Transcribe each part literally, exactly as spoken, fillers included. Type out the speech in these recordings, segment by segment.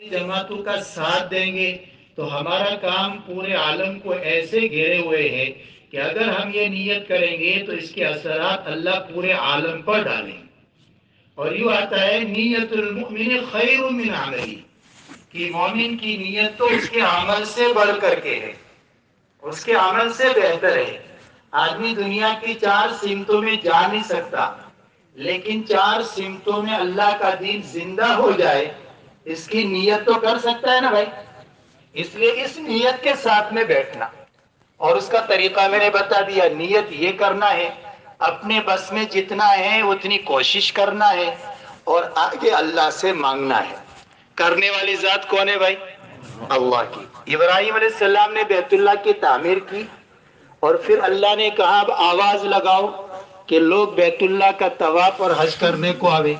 جماعتوں کا ساتھ دیں گے تو ہمارا کام پورے عالم کو ایسے گھیرے ہوئے ہے کہ اگر ہم یہ نیت کریں گے تو اس کے اثرات اللہ پورے عالم پر ڈالیں گے. اور یوں آتا ہے نیت المؤمن خیر من عملی، کہ مومن کی نیت تو اس کے عمل سے بڑھ کر کے ہے، اس کے عمل سے بہتر ہے. آدمی دنیا کی چار سمتوں میں جا نہیں سکتا، لیکن چار سمتوں میں اللہ کا دین زندہ ہو جائے اس کی نیت تو کر سکتا ہے نا بھائی. اس لیے اس نیت کے ساتھ میں بیٹھنا، اور اس کا طریقہ میں نے بتا دیا. نیت یہ کرنا ہے، اپنے بس میں جتنا ہے اتنی کوشش کرنا ہے، اور آگے اللہ سے مانگنا ہے. کرنے والی ذات کون ہے بھائی؟ اللہ کی. ابراہیم علیہ السلام نے بیت اللہ کی تعمیر کی، اور پھر اللہ نے کہا اب آواز لگاؤ کہ لوگ بیت اللہ کا طواف اور حج کرنے کو آوے.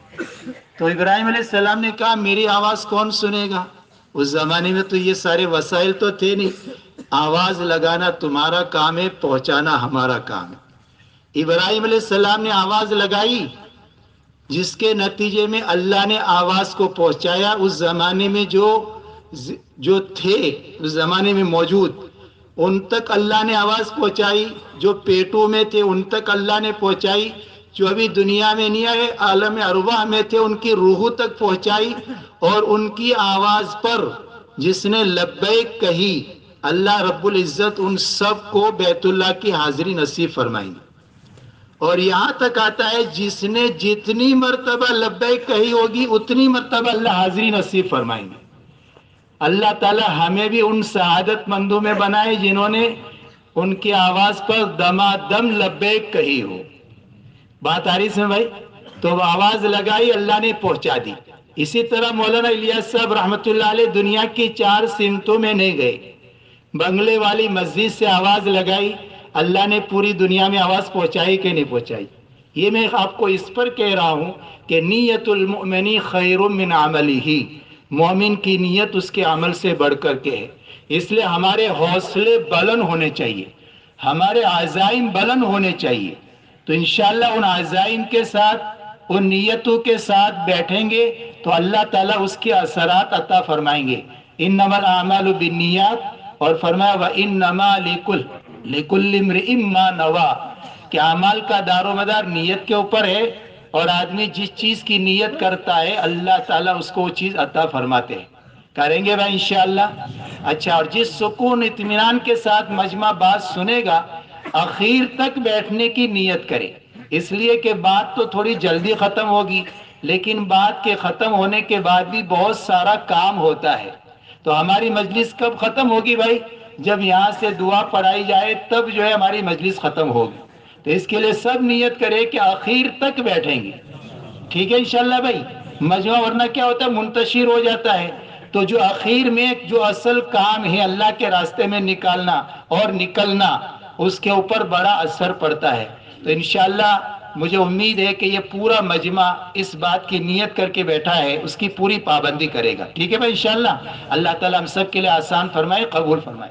تو ابراہیم علیہ السلام نے کہا میری آواز کون سنے گا؟ اس زمانے میں تو یہ سارے وسائل تو تھے نہیں. آواز لگانا تمہارا کام ہے، پہنچانا ہمارا کام ہے. ابراہیم علیہ السلام نے آواز لگائی، جس کے نتیجے میں اللہ نے آواز کو پہنچایا. اس زمانے میں جو جو تھے اس زمانے میں موجود، ان تک اللہ نے آواز پہنچائی. جو پیٹوں میں تھے ان تک اللہ نے پہنچائی. جو ابھی دنیا میں نہیں آئے، عالم ارواح میں تھے، ان کی روحوں تک پہنچائی. اور ان کی آواز پر جس نے لبیک کہی، اللہ رب العزت ان سب کو بیت اللہ کی حاضری نصیب فرمائیں گے. اور یہاں تک آتا ہے جس نے جتنی مرتبہ لبیک کہی ہوگی اتنی مرتبہ اللہ حاضری نصیب فرمائیں گے. اللہ تعالی ہمیں بھی ان سعادت مندوں میں بنائے جنہوں نے ان کی آواز پر دمادم لبیک کہی ہو. بات آ رہی ہے بھائی؟ تو وہ آواز لگائی، اللہ نے پہنچا دی. اسی طرح مولانا الیاس صاحب رحمۃ اللہ علیہ دنیا کی چار سمتوں میں نہیں گئے، بنگلے والی مسجد سے آواز لگائی، اللہ نے پوری دنیا میں آواز پہنچائی کہ نہیں پہنچائی؟ یہ میں آپ کو اس پر کہہ رہا ہوں کہ نیت المؤمن خیر من عملہ، مومن کی نیت اس کے عمل سے بڑھ کر کے ہے. اس لیے ہمارے حوصلے بلند ہونے چاہیے، ہمارے عزائم بلند ہونے چاہیے. تو انشاءاللہ ان عزائم کے ساتھ، ان نیتوں کے ساتھ بیٹھیں گے تو اللہ تعالیٰ اس کے اثرات عطا فرمائیں گے. انما الاعمال بالنیات، اور فرمایا وانما لکل لکل امرئ ما نویٰ، کہ اعمال کا دار و مدار نیت کے اوپر ہے، اور آدمی جس چیز کی نیت کرتا ہے اللہ تعالیٰ اس کو وہ چیز عطا فرماتے ہیں. کریں گے بھائی انشاءاللہ؟ اچھا، اور جس سکون اطمینان کے ساتھ مجمع بات سنے گا، اخیر تک بیٹھنے کی نیت کرے. اس لیے کہ بات تو تھوڑی جلدی ختم ہوگی، لیکن بات کے ختم ہونے کے بعد بھی بہت سارا کام ہوتا ہے. تو ہماری مجلس کب ختم ہوگی بھائی؟ جب یہاں سے دعا پڑھائی جائے تب جو ہے ہماری مجلس ختم ہوگی. تو اس کے لیے سب نیت کرے کہ آخر تک بیٹھیں گے. ٹھیک ہے انشاءاللہ بھائی؟ مجمع ورنہ کیا ہوتا ہے، منتشر ہو جاتا ہے. تو جو آخر میں جو اصل کام ہے اللہ کے راستے میں نکالنا اور نکلنا، اس کے اوپر بڑا اثر پڑتا ہے. تو انشاءاللہ مجھے امید ہے کہ یہ پورا مجمع اس بات کی نیت کر کے بیٹھا ہے، اس کی پوری پابندی کرے گا. ٹھیک ہے بھائی انشاءاللہ؟ اللہ تعالیٰ ہم سب کے لیے آسان فرمائے، قبول فرمائے.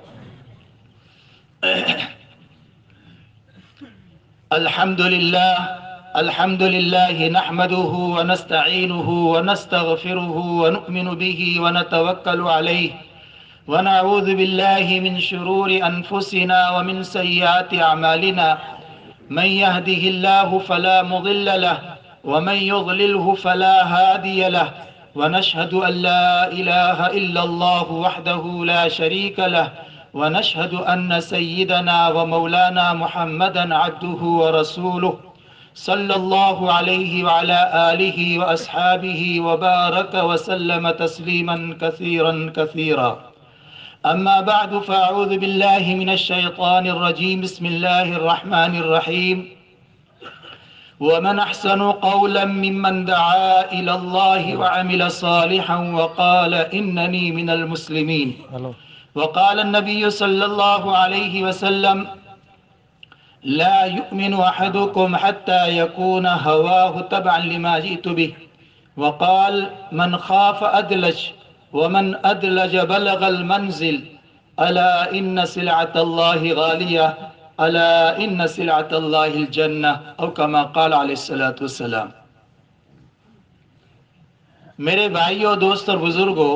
الحمد للہ الحمد للہ نحمده ونستعینه ونستغفره ونؤمن به ونتوکل علیہ ونعوذ باللہ من شرور انفسنا ومن سیئات اعمالنا، من يهده الله فلا مضل له ومن يضلله فلا هادي له، ونشهد أن لا إله إلا الله وحده لا شريك له، ونشهد أن سيدنا ومولانا محمدا عبده ورسوله صلى الله عليه وعلى آله وأصحابه وبارك وسلم تسليما كثيرا كثيرا. أما بعد، فأعوذ بالله من الشيطان الرجيم. بسم الله الرحمن الرحيم. ومن أحسن قولا ممن دعا إلى الله وعمل صالحا وقال إنني من المسلمين. وقال النبي صلى الله عليه وسلم لا يؤمن أحدكم حتى يكون هواه تبعا لما جئت به. وقال من خاف أدلج ومن أدلج بلغ المنزل. ألا إن سلعة الله غالية، ألا إن سلعة الله الجنة، أو كما قال عليه الصلاة والسلام. میرے بھائیوں، دوست اور بزرگوں،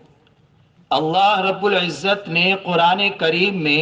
اللہ رب العزت نے قرآن کریم میں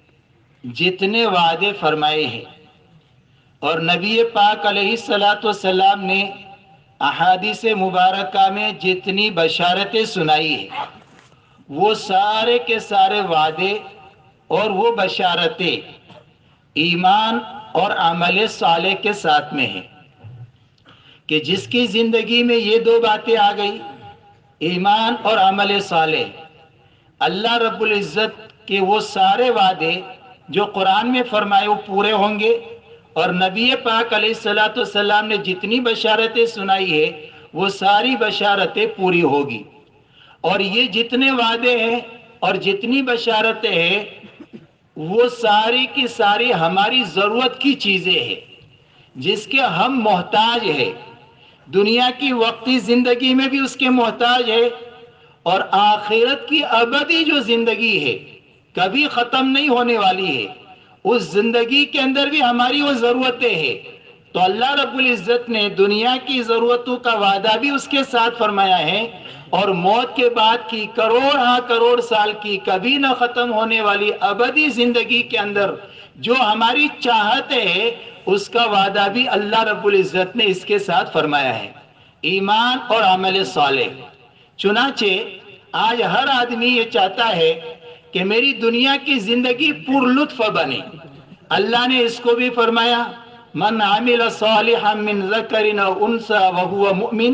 جتنے وعدے فرمائے ہیں اور نبی پاک علیہ الصلاۃ والسلام نے احادیث مبارکہ میں جتنی بشارتیں سنائی ہیں، وہ سارے کے سارے وعدے اور وہ بشارتیں ایمان اور عمل صالح کے ساتھ میں ہیں، کہ جس کی زندگی میں یہ دو باتیں آ گئی، ایمان اور عمل صالح، اللہ رب العزت کے وہ سارے وعدے جو قرآن میں فرمائے وہ پورے ہوں گے، اور نبی پاک علیہ الصلاۃ والسلام نے جتنی بشارتیں سنائی ہے وہ ساری بشارتیں پوری ہوگی۔ اور یہ جتنے وعدے ہیں اور جتنی بشارتیں ہیں وہ ساری کی ساری ہماری ضرورت کی چیزیں ہیں، جس کے ہم محتاج ہیں، دنیا کی وقتی زندگی میں بھی اس کے محتاج ہے، اور آخرت کی ابدی جو زندگی ہے کبھی ختم نہیں ہونے والی ہے، اس زندگی کے اندر بھی ہماری وہ ضرورتیں ہیں۔ تو اللہ رب العزت نے دنیا کی ضرورتوں کا وعدہ بھی اس کے ساتھ فرمایا ہے، اور موت کے بعد کی کروڑ ہاں کروڑ سال کی کبھی نہ ختم ہونے والی ابدی زندگی کے اندر جو ہماری چاہت ہے اس کا وعدہ بھی اللہ رب العزت نے اس کے ساتھ فرمایا ہے، ایمان اور عمل صالح۔ چنانچہ آج ہر آدمی یہ چاہتا ہے کہ میری دنیا کی زندگی پر لطف بنے۔ اللہ نے اس کو بھی فرمایا، من عمل صالحا من ذکر او انثى وهو مؤمن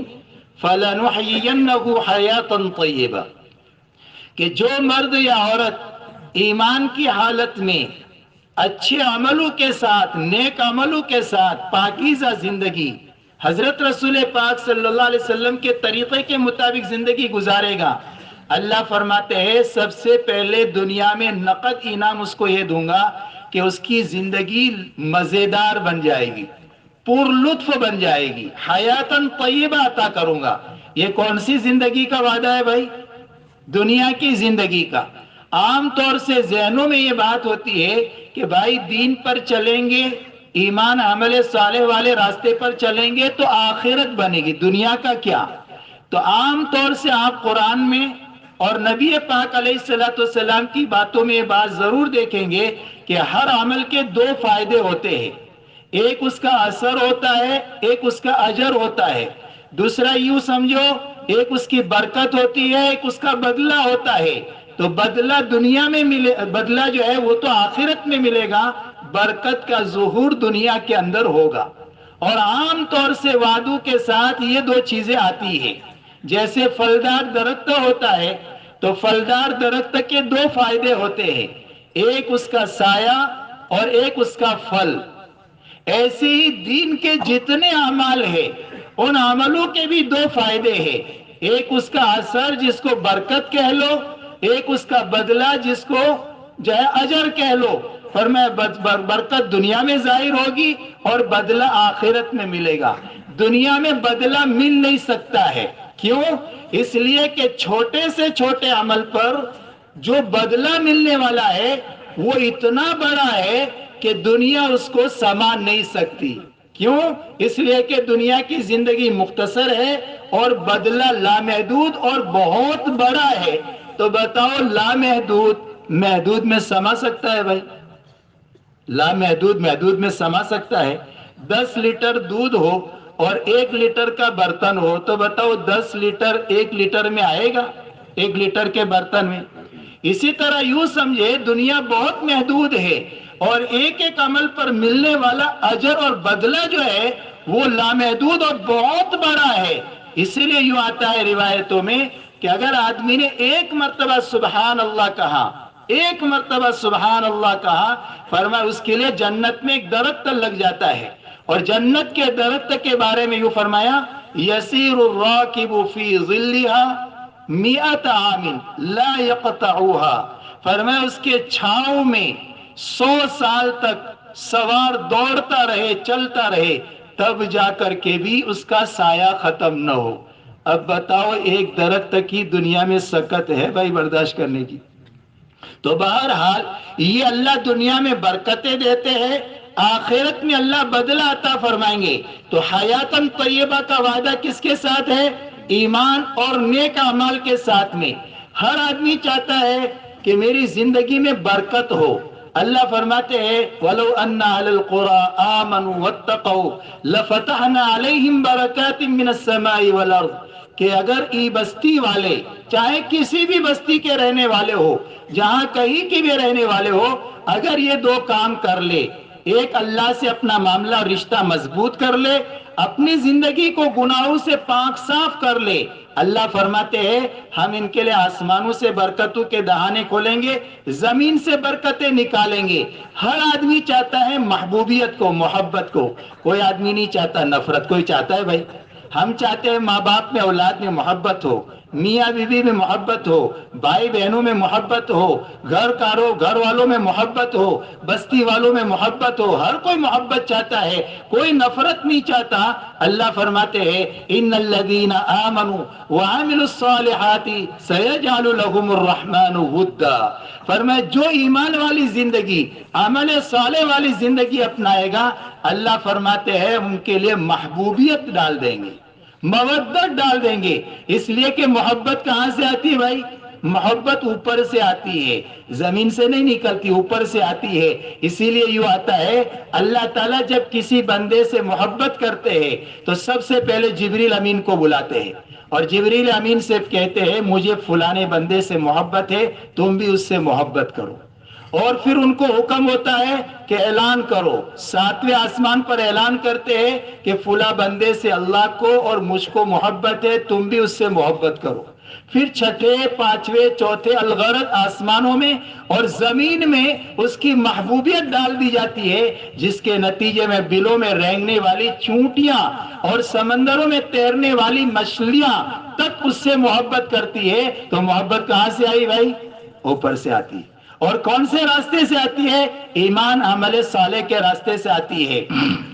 فلنحيينه حیاتا طیبہ، کہ جو مرد یا عورت ایمان کی حالت میں اچھے عملوں کے ساتھ، نیک عملوں کے ساتھ پاکیزہ زندگی، حضرت رسول پاک صلی اللہ علیہ وسلم کے طریقے کے مطابق زندگی گزارے گا، اللہ فرماتے ہیں سب سے پہلے دنیا میں نقد انعام اس کو یہ دوں گا کہ اس کی زندگی مزیدار بن جائے گی، پر لطف بن جائے گی، حیاتاً طیبہ عطا کروں گا۔ یہ کون سی زندگی کا وعدہ ہے بھائی؟ دنیا کی زندگی کا۔ عام طور سے ذہنوں میں یہ بات ہوتی ہے کہ بھائی دین پر چلیں گے، ایمان عمل صالح والے راستے پر چلیں گے تو آخرت بنے گی، دنیا کا کیا؟ تو عام طور سے آپ قرآن میں اور نبی پاک علیہ الصلوۃ والسلام کی باتوں میں یہ بات ضرور دیکھیں گے کہ ہر عمل کے دو فائدے ہوتے ہیں، ایک اس کا اثر ہوتا ہے، ایک اس کا اجر ہوتا ہے۔ دوسرا یوں سمجھو، ایک اس کی برکت ہوتی ہے، ایک اس کا بدلہ ہوتا ہے۔ تو بدلہ دنیا میں ملے، بدلہ جو ہے وہ تو آخرت میں ملے گا، برکت کا ظہور دنیا کے اندر ہوگا۔ اور عام طور سے وعدوں کے ساتھ یہ دو چیزیں آتی ہیں، جیسے پھلدار درخت ہوتا ہے تو پھلدار درخت کے دو فائدے ہوتے ہیں، ایک اس کا سایہ اور ایک اس کا پھل۔ ایسے ہی دین کے جتنے اعمال ہیں ان عملوں کے بھی دو فائدے ہیں، ایک اس کا اثر جس کو برکت کہہ لو، ایک اس کا بدلہ جس کو جو ہے اجر کہہ لو۔ فرمایا برکت دنیا میں ظاہر ہوگی اور بدلہ آخرت میں ملے گا۔ دنیا میں بدلہ مل نہیں سکتا ہے، کیوں؟ اس لیے کہ چھوٹے سے چھوٹے عمل پر جو بدلہ ملنے والا ہے وہ اتنا بڑا ہے کہ دنیا اس کو سامان نہیں سکتی۔ کیوں؟ اس لیے کہ دنیا کی زندگی مختصر ہے اور بدلہ لامحدود اور بہت بڑا ہے۔ تو بتاؤ لامحدود محدود میں سما سکتا ہے بھائی؟ لامحدود محدود میں سما سکتا ہے؟ دس لیٹر دودھ ہو اور ایک لیٹر کا برتن ہو تو بتاؤ دس لیٹر ایک لیٹر میں آئے گا، ایک لیٹر کے برتن میں؟ اسی طرح یوں سمجھے دنیا بہت محدود ہے اور ایک ایک عمل پر ملنے والا اجر اور بدلہ جو ہے وہ لامحدود اور بہت بڑا ہے۔ اسی لیے یوں آتا ہے روایتوں میں کہ اگر آدمی نے ایک مرتبہ سبحان اللہ کہا، ایک مرتبہ سبحان اللہ کہا، فرمایا اس کے لیے جنت میں ایک درخت لگ جاتا ہے، اور جنت کے درخت کے بارے میں یوں فرمایا یسیر الراکب فی ظلها مئت عام لا یقطعوها، فرمایا اس کے چھاؤں میں سو سال تک سوار دوڑتا رہے، چلتا رہے، تب جا کر کے بھی اس کا سایہ ختم نہ ہو۔ اب بتاؤ ایک درخت کی دنیا میں سکت ہے بھائی برداشت کرنے کی؟ تو بہرحال یہ اللہ دنیا میں برکتیں دیتے ہیں، آخرت میں اللہ بدلہ عطا فرمائیں گے۔ تو حیاتاً طیبہ کا وعدہ کس کے ساتھ ہے؟ ایمان اور نیک اعمال کے ساتھ میں ہر آدمی چاہتا ہے کہ میری زندگی میں برکت ہو. اللہ فرماتے ہیں وَلَوْ أَنَّ أَهْلَ الْقُرَىٰ آمَنُوا وَاتَّقَوْا لَفَتَحْنَا عَلَيْهِمْ بَرَكَاتٍ مِّنَ السَّمَاءِ وَالْأَرْضِ، کہ اگر ای بستی والے، چاہے کسی بھی بستی کے رہنے والے ہو، جہاں کہیں کی بھی رہنے والے ہو، اگر یہ دو کام کر لے، ایک اللہ سے اپنا معاملہ رشتہ مضبوط کر لے، اپنی زندگی کو گناہوں سے پاک صاف کر لے، اللہ فرماتے ہیں ہم ان کے لیے آسمانوں سے برکتوں کے دہانے کھولیں گے، زمین سے برکتیں نکالیں گے. ہر آدمی چاہتا ہے محبوبیت کو، محبت کو. کوئی آدمی نہیں چاہتا نفرت. کوئی چاہتا ہے بھائی؟ ہم چاہتے ہیں ماں باپ میں اولاد میں محبت ہو، میاں بیوی میں محبت ہو، بھائی بہنوں میں محبت ہو، گھر کاروں گھر والوں میں محبت ہو، بستی والوں میں محبت ہو. ہر کوئی محبت چاہتا ہے، کوئی نفرت نہیں چاہتا. اللہ فرماتے ہیں ان الذین آمنوا وعملوا الصالحات سیجعل لهم الرحمن ودا. فرمایا جو ایمان والی زندگی، عمل صالح والی زندگی اپنائے گا، اللہ فرماتے ہیں ان کے لیے محبوبیت ڈال دیں گے، مودت ڈال دیں گے. اس لیے کہ محبت کہاں سے آتی ہے بھائی؟ محبت اوپر سے آتی ہے، زمین سے نہیں نکلتی، اوپر سے آتی ہے. اسی لیے یوں آتا ہے اللہ تعالیٰ جب کسی بندے سے محبت کرتے ہیں تو سب سے پہلے جبریل امین کو بلاتے ہیں اور جبریل امین سے کہتے ہیں مجھے فلانے بندے سے محبت ہے، تم بھی اس سے محبت کرو. اور پھر ان کو حکم ہوتا ہے کہ اعلان کرو، ساتویں آسمان پر اعلان کرتے ہیں کہ فلاں بندے سے اللہ کو اور مجھ کو محبت ہے، تم بھی اس سے محبت کرو. پھر چھٹے پانچویں چوتھے الغرض آسمانوں میں اور زمین میں اس کی محبوبیت ڈال دی جاتی ہے، جس کے نتیجے میں بلوں میں رینگنے والی چونٹیاں اور سمندروں میں تیرنے والی مچھلیاں تک اس سے محبت کرتی ہے. تو محبت کہاں سے آئی بھائی؟ اوپر سے آتی. اور کون سے راستے سے آتی ہے؟ ایمان عمل صالح کے راستے سے آتی ہے.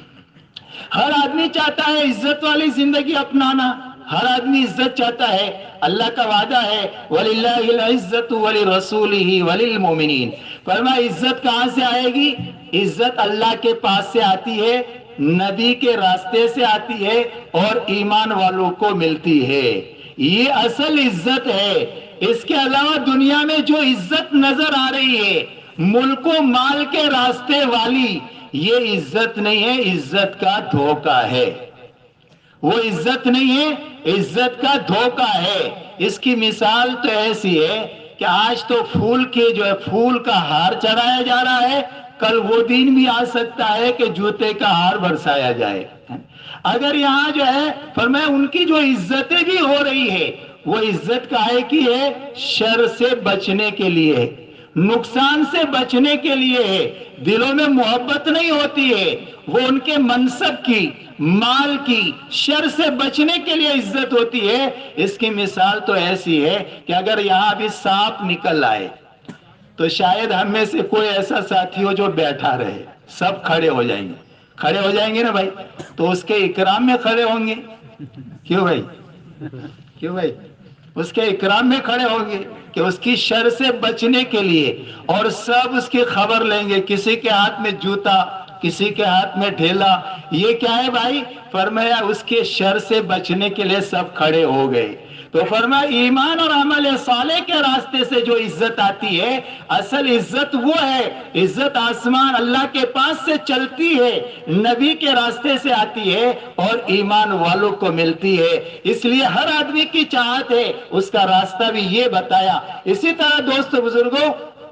ہر آدمی چاہتا ہے عزت والی زندگی اپنانا، ہر آدمی عزت چاہتا ہے. اللہ کا وعدہ ہے وَلِلَّهِ الْعِزَّةُ وَلِرَسُولِهِ وَلِلْمُؤْمِنِينَ. فرمایا عزت کہاں سے آئے گی؟ عزت اللہ کے پاس سے آتی ہے، نبی کے راستے سے آتی ہے اور ایمان والوں کو ملتی ہے. یہ اصل عزت ہے. اس کے علاوہ دنیا میں جو عزت نظر آ رہی ہے ملک و مال کے راستے والی، یہ عزت نہیں ہے، عزت کا دھوکہ ہے. وہ عزت نہیں ہے، عزت کا دھوکہ ہے. اس کی مثال تو ایسی ہے کہ آج تو پھول کے جو ہے پھول کا ہار چڑھایا جا رہا ہے، کل وہ دن بھی آ سکتا ہے کہ جوتے کا ہار برسایا جائے. اگر یہاں جو ہے فرمایا ان کی جو عزتیں بھی ہو رہی ہے وہ عزت کاہے کی ہے؟ شر سے بچنے کے لیے ہے، نقصان سے بچنے کے لیے ہے. دلوں میں محبت نہیں ہوتی ہے، وہ ان کے منصب کی، مال کی، شر سے بچنے کے لیے عزت ہوتی ہے. اس کی مثال تو ایسی ہے کہ اگر یہاں بھی سانپ نکل آئے تو شاید ہم میں سے کوئی ایسا ساتھی ہو جو بیٹھا رہے، سب کھڑے ہو جائیں گے. کھڑے ہو جائیں گے نا بھائی، تو اس کے اکرام میں کھڑے ہوں گے. کیوں بھائی؟ کیوں بھائی؟ اس کے اکرام میں کھڑے ہوں گے کہ اس کی شر سے بچنے کے لیے. اور سب اس کی خبر لیں گے، کسی کے ہاتھ میں جوتا، کسی کے ہاتھ میں ڈھیلا. یہ کیا ہے بھائی؟ فرمایا اس کے شر سے بچنے کے لیے سب کھڑے ہو گئے. تو فرمایا ایمان اور عمل صالح کے راستے سے جو عزت آتی ہے، اصل عزت وہ ہے. عزت آسمان اللہ کے پاس سے چلتی ہے، نبی کے راستے سے آتی ہے اور ایمان والوں کو ملتی ہے. اس لیے ہر آدمی کی چاہت ہے اس کا راستہ بھی یہ بتایا. اسی طرح دوست بزرگوں،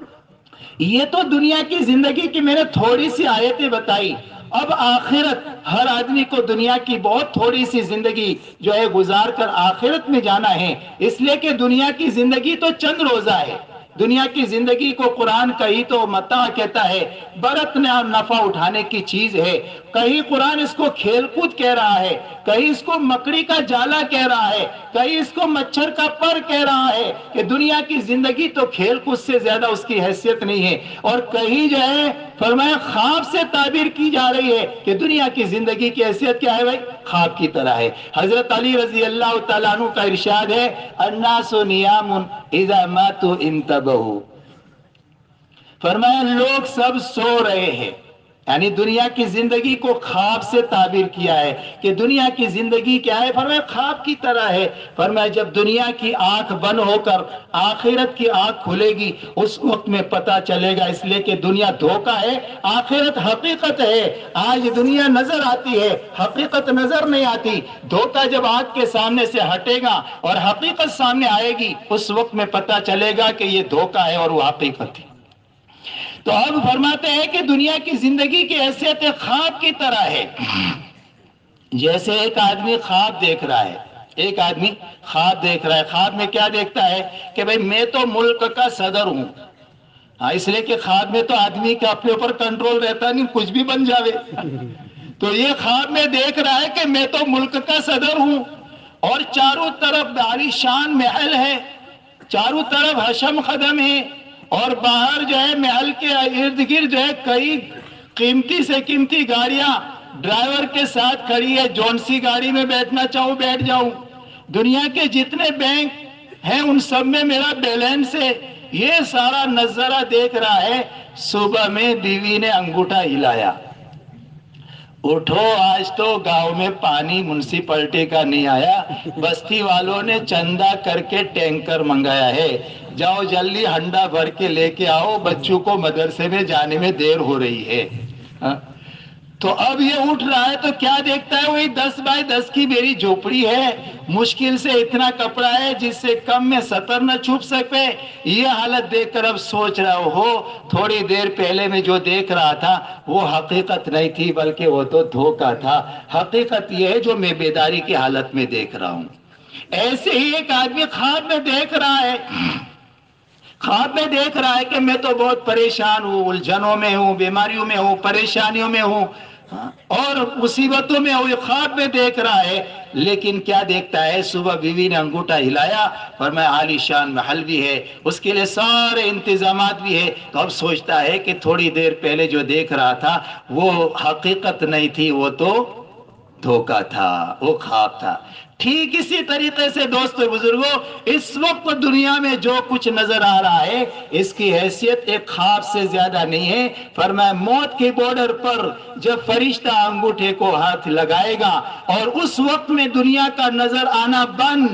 یہ تو دنیا کی زندگی کی میں نے تھوڑی سی آیتیں بتائی. اب آخرت، ہر آدمی کو دنیا کی بہت تھوڑی سی زندگی جو ہے گزار کر آخرت میں جانا ہے. اس لیے کہ دنیا کی زندگی تو چند روزہ ہے. دنیا کی زندگی کو قرآن کہیں تو متاع کہتا ہے، برتنے اور نفع اٹھانے کی چیز ہے. کہیں قرآن اس کو کھیل کود کہہ رہا ہے، کہیں اس کو مکڑی کا جالا کہہ رہا ہے، کہیں اس کو مچھر کا پر کہہ رہا ہے کہ دنیا کی زندگی تو کھیل کود سے زیادہ اس کی حیثیت نہیں ہے. اور کہیں جو ہے فرمایا خواب سے تعبیر کی جا رہی ہے کہ دنیا کی زندگی کی حیثیت کیا ہے بھائی؟ خواب کی طرح ہے. حضرت علی رضی اللہ تعالیٰ عنہ کا ارشاد ہے الناس نیام اذا ماتوا انتبہوا. فرمایا لوگ سب سو رہے ہیں، یعنی دنیا کی زندگی کو خواب سے تعبیر کیا ہے کہ دنیا کی زندگی کیا ہے؟ فرمایا خواب کی طرح ہے. فرمایا جب دنیا کی آنکھ بند ہو کر آخرت کی آنکھ کھلے گی اس وقت میں پتا چلے گا، اس لیے کہ دنیا دھوکہ ہے، آخرت حقیقت ہے. آج دنیا نظر آتی ہے، حقیقت نظر نہیں آتی. دھوکہ جب آنکھ کے سامنے سے ہٹے گا اور حقیقت سامنے آئے گی اس وقت میں پتا چلے گا کہ یہ دھوکہ ہے اور وہ حقیقت ہے. تو اب فرماتے ہیں کہ دنیا کی زندگی کی حیثیت خواب کی طرح ہے. جیسے ایک آدمی خواب دیکھ رہا ہے، ایک آدمی خواب دیکھ رہا ہے. خواب میں کیا دیکھتا ہے کہ بھئی میں تو ملک کا صدر ہوں. ہاں، اس لیے کہ خواب میں تو آدمی کا اپنے اوپر کنٹرول رہتا نہیں، کچھ بھی بن جاوے. تو یہ خواب میں دیکھ رہا ہے کہ میں تو ملک کا صدر ہوں اور چاروں طرف عالیشان محل ہے، چاروں طرف حشم خدم ہے، اور باہر جو ہے محل کے ارد گرد جو ہے کئی قیمتی سے قیمتی گاڑیاں ڈرائیور کے ساتھ کھڑی ہے. جون سی گاڑی میں بیٹھنا چاہوں بیٹھ جاؤں. دنیا کے جتنے بینک ہیں ان سب میں میرا بیلنس ہے. یہ سارا نظارہ دیکھ رہا ہے. صبح میں بیوی نے انگوٹھا ہلایا، اٹھو آج تو گاؤں میں پانی منسپلٹی کا نہیں آیا، بستی والوں نے چندہ کر کے ٹینکر منگایا ہے، جاؤ جلدی ہنڈا بھر کے لے کے آؤ، بچوں کو مدرسے میں جانے میں دیر ہو رہی ہے. تو اب یہ اٹھ رہا ہے تو کیا دیکھتا ہے؟ وہی دس بائی دس کی میری جھوپڑی ہے، مشکل سے اتنا کپڑا ہے جس سے کم میں سطر نہ چھپ سکے. یہ حالت دیکھ کر اب سوچ رہا ہو تھوڑی دیر پہلے میں جو دیکھ رہا تھا وہ حقیقت نہیں تھی بلکہ وہ تو دھوکہ تھا. حقیقت یہ ہے جو میں بیداری کی حالت میں دیکھ رہا ہوں. ایسے ہی ایک آدمی خواب میں دیکھ رہا ہے، خواب میں دیکھ رہا ہے کہ میں تو بہت پریشان ہوں، الجھنوں میں ہوں، بیماریوں میں ہوں، پریشانیوں میں ہوں اور مصیبتوں میں ہوں. یہ خواب میں دیکھ رہا ہے، لیکن کیا دیکھتا ہے؟ صبح بیوی نے انگوٹھا ہلایا، فرمایا عالی شان محل بھی ہے، اس کے لیے سارے انتظامات بھی ہے. تو اب سوچتا ہے کہ تھوڑی دیر پہلے جو دیکھ رہا تھا وہ حقیقت نہیں تھی، وہ تو دھوکہ تھا، وہ خواب تھا. ٹھیک اسی طریقے سے دوستو بزرگوں، اس وقت دنیا میں جو کچھ نظر آ رہا ہے اس کی حیثیت ایک خواب سے زیادہ نہیں ہے. فرمایا موت کے بارڈر پر جب فرشتہ انگوٹھے کو ہاتھ لگائے گا اور اس وقت میں دنیا کا نظر آنا بند،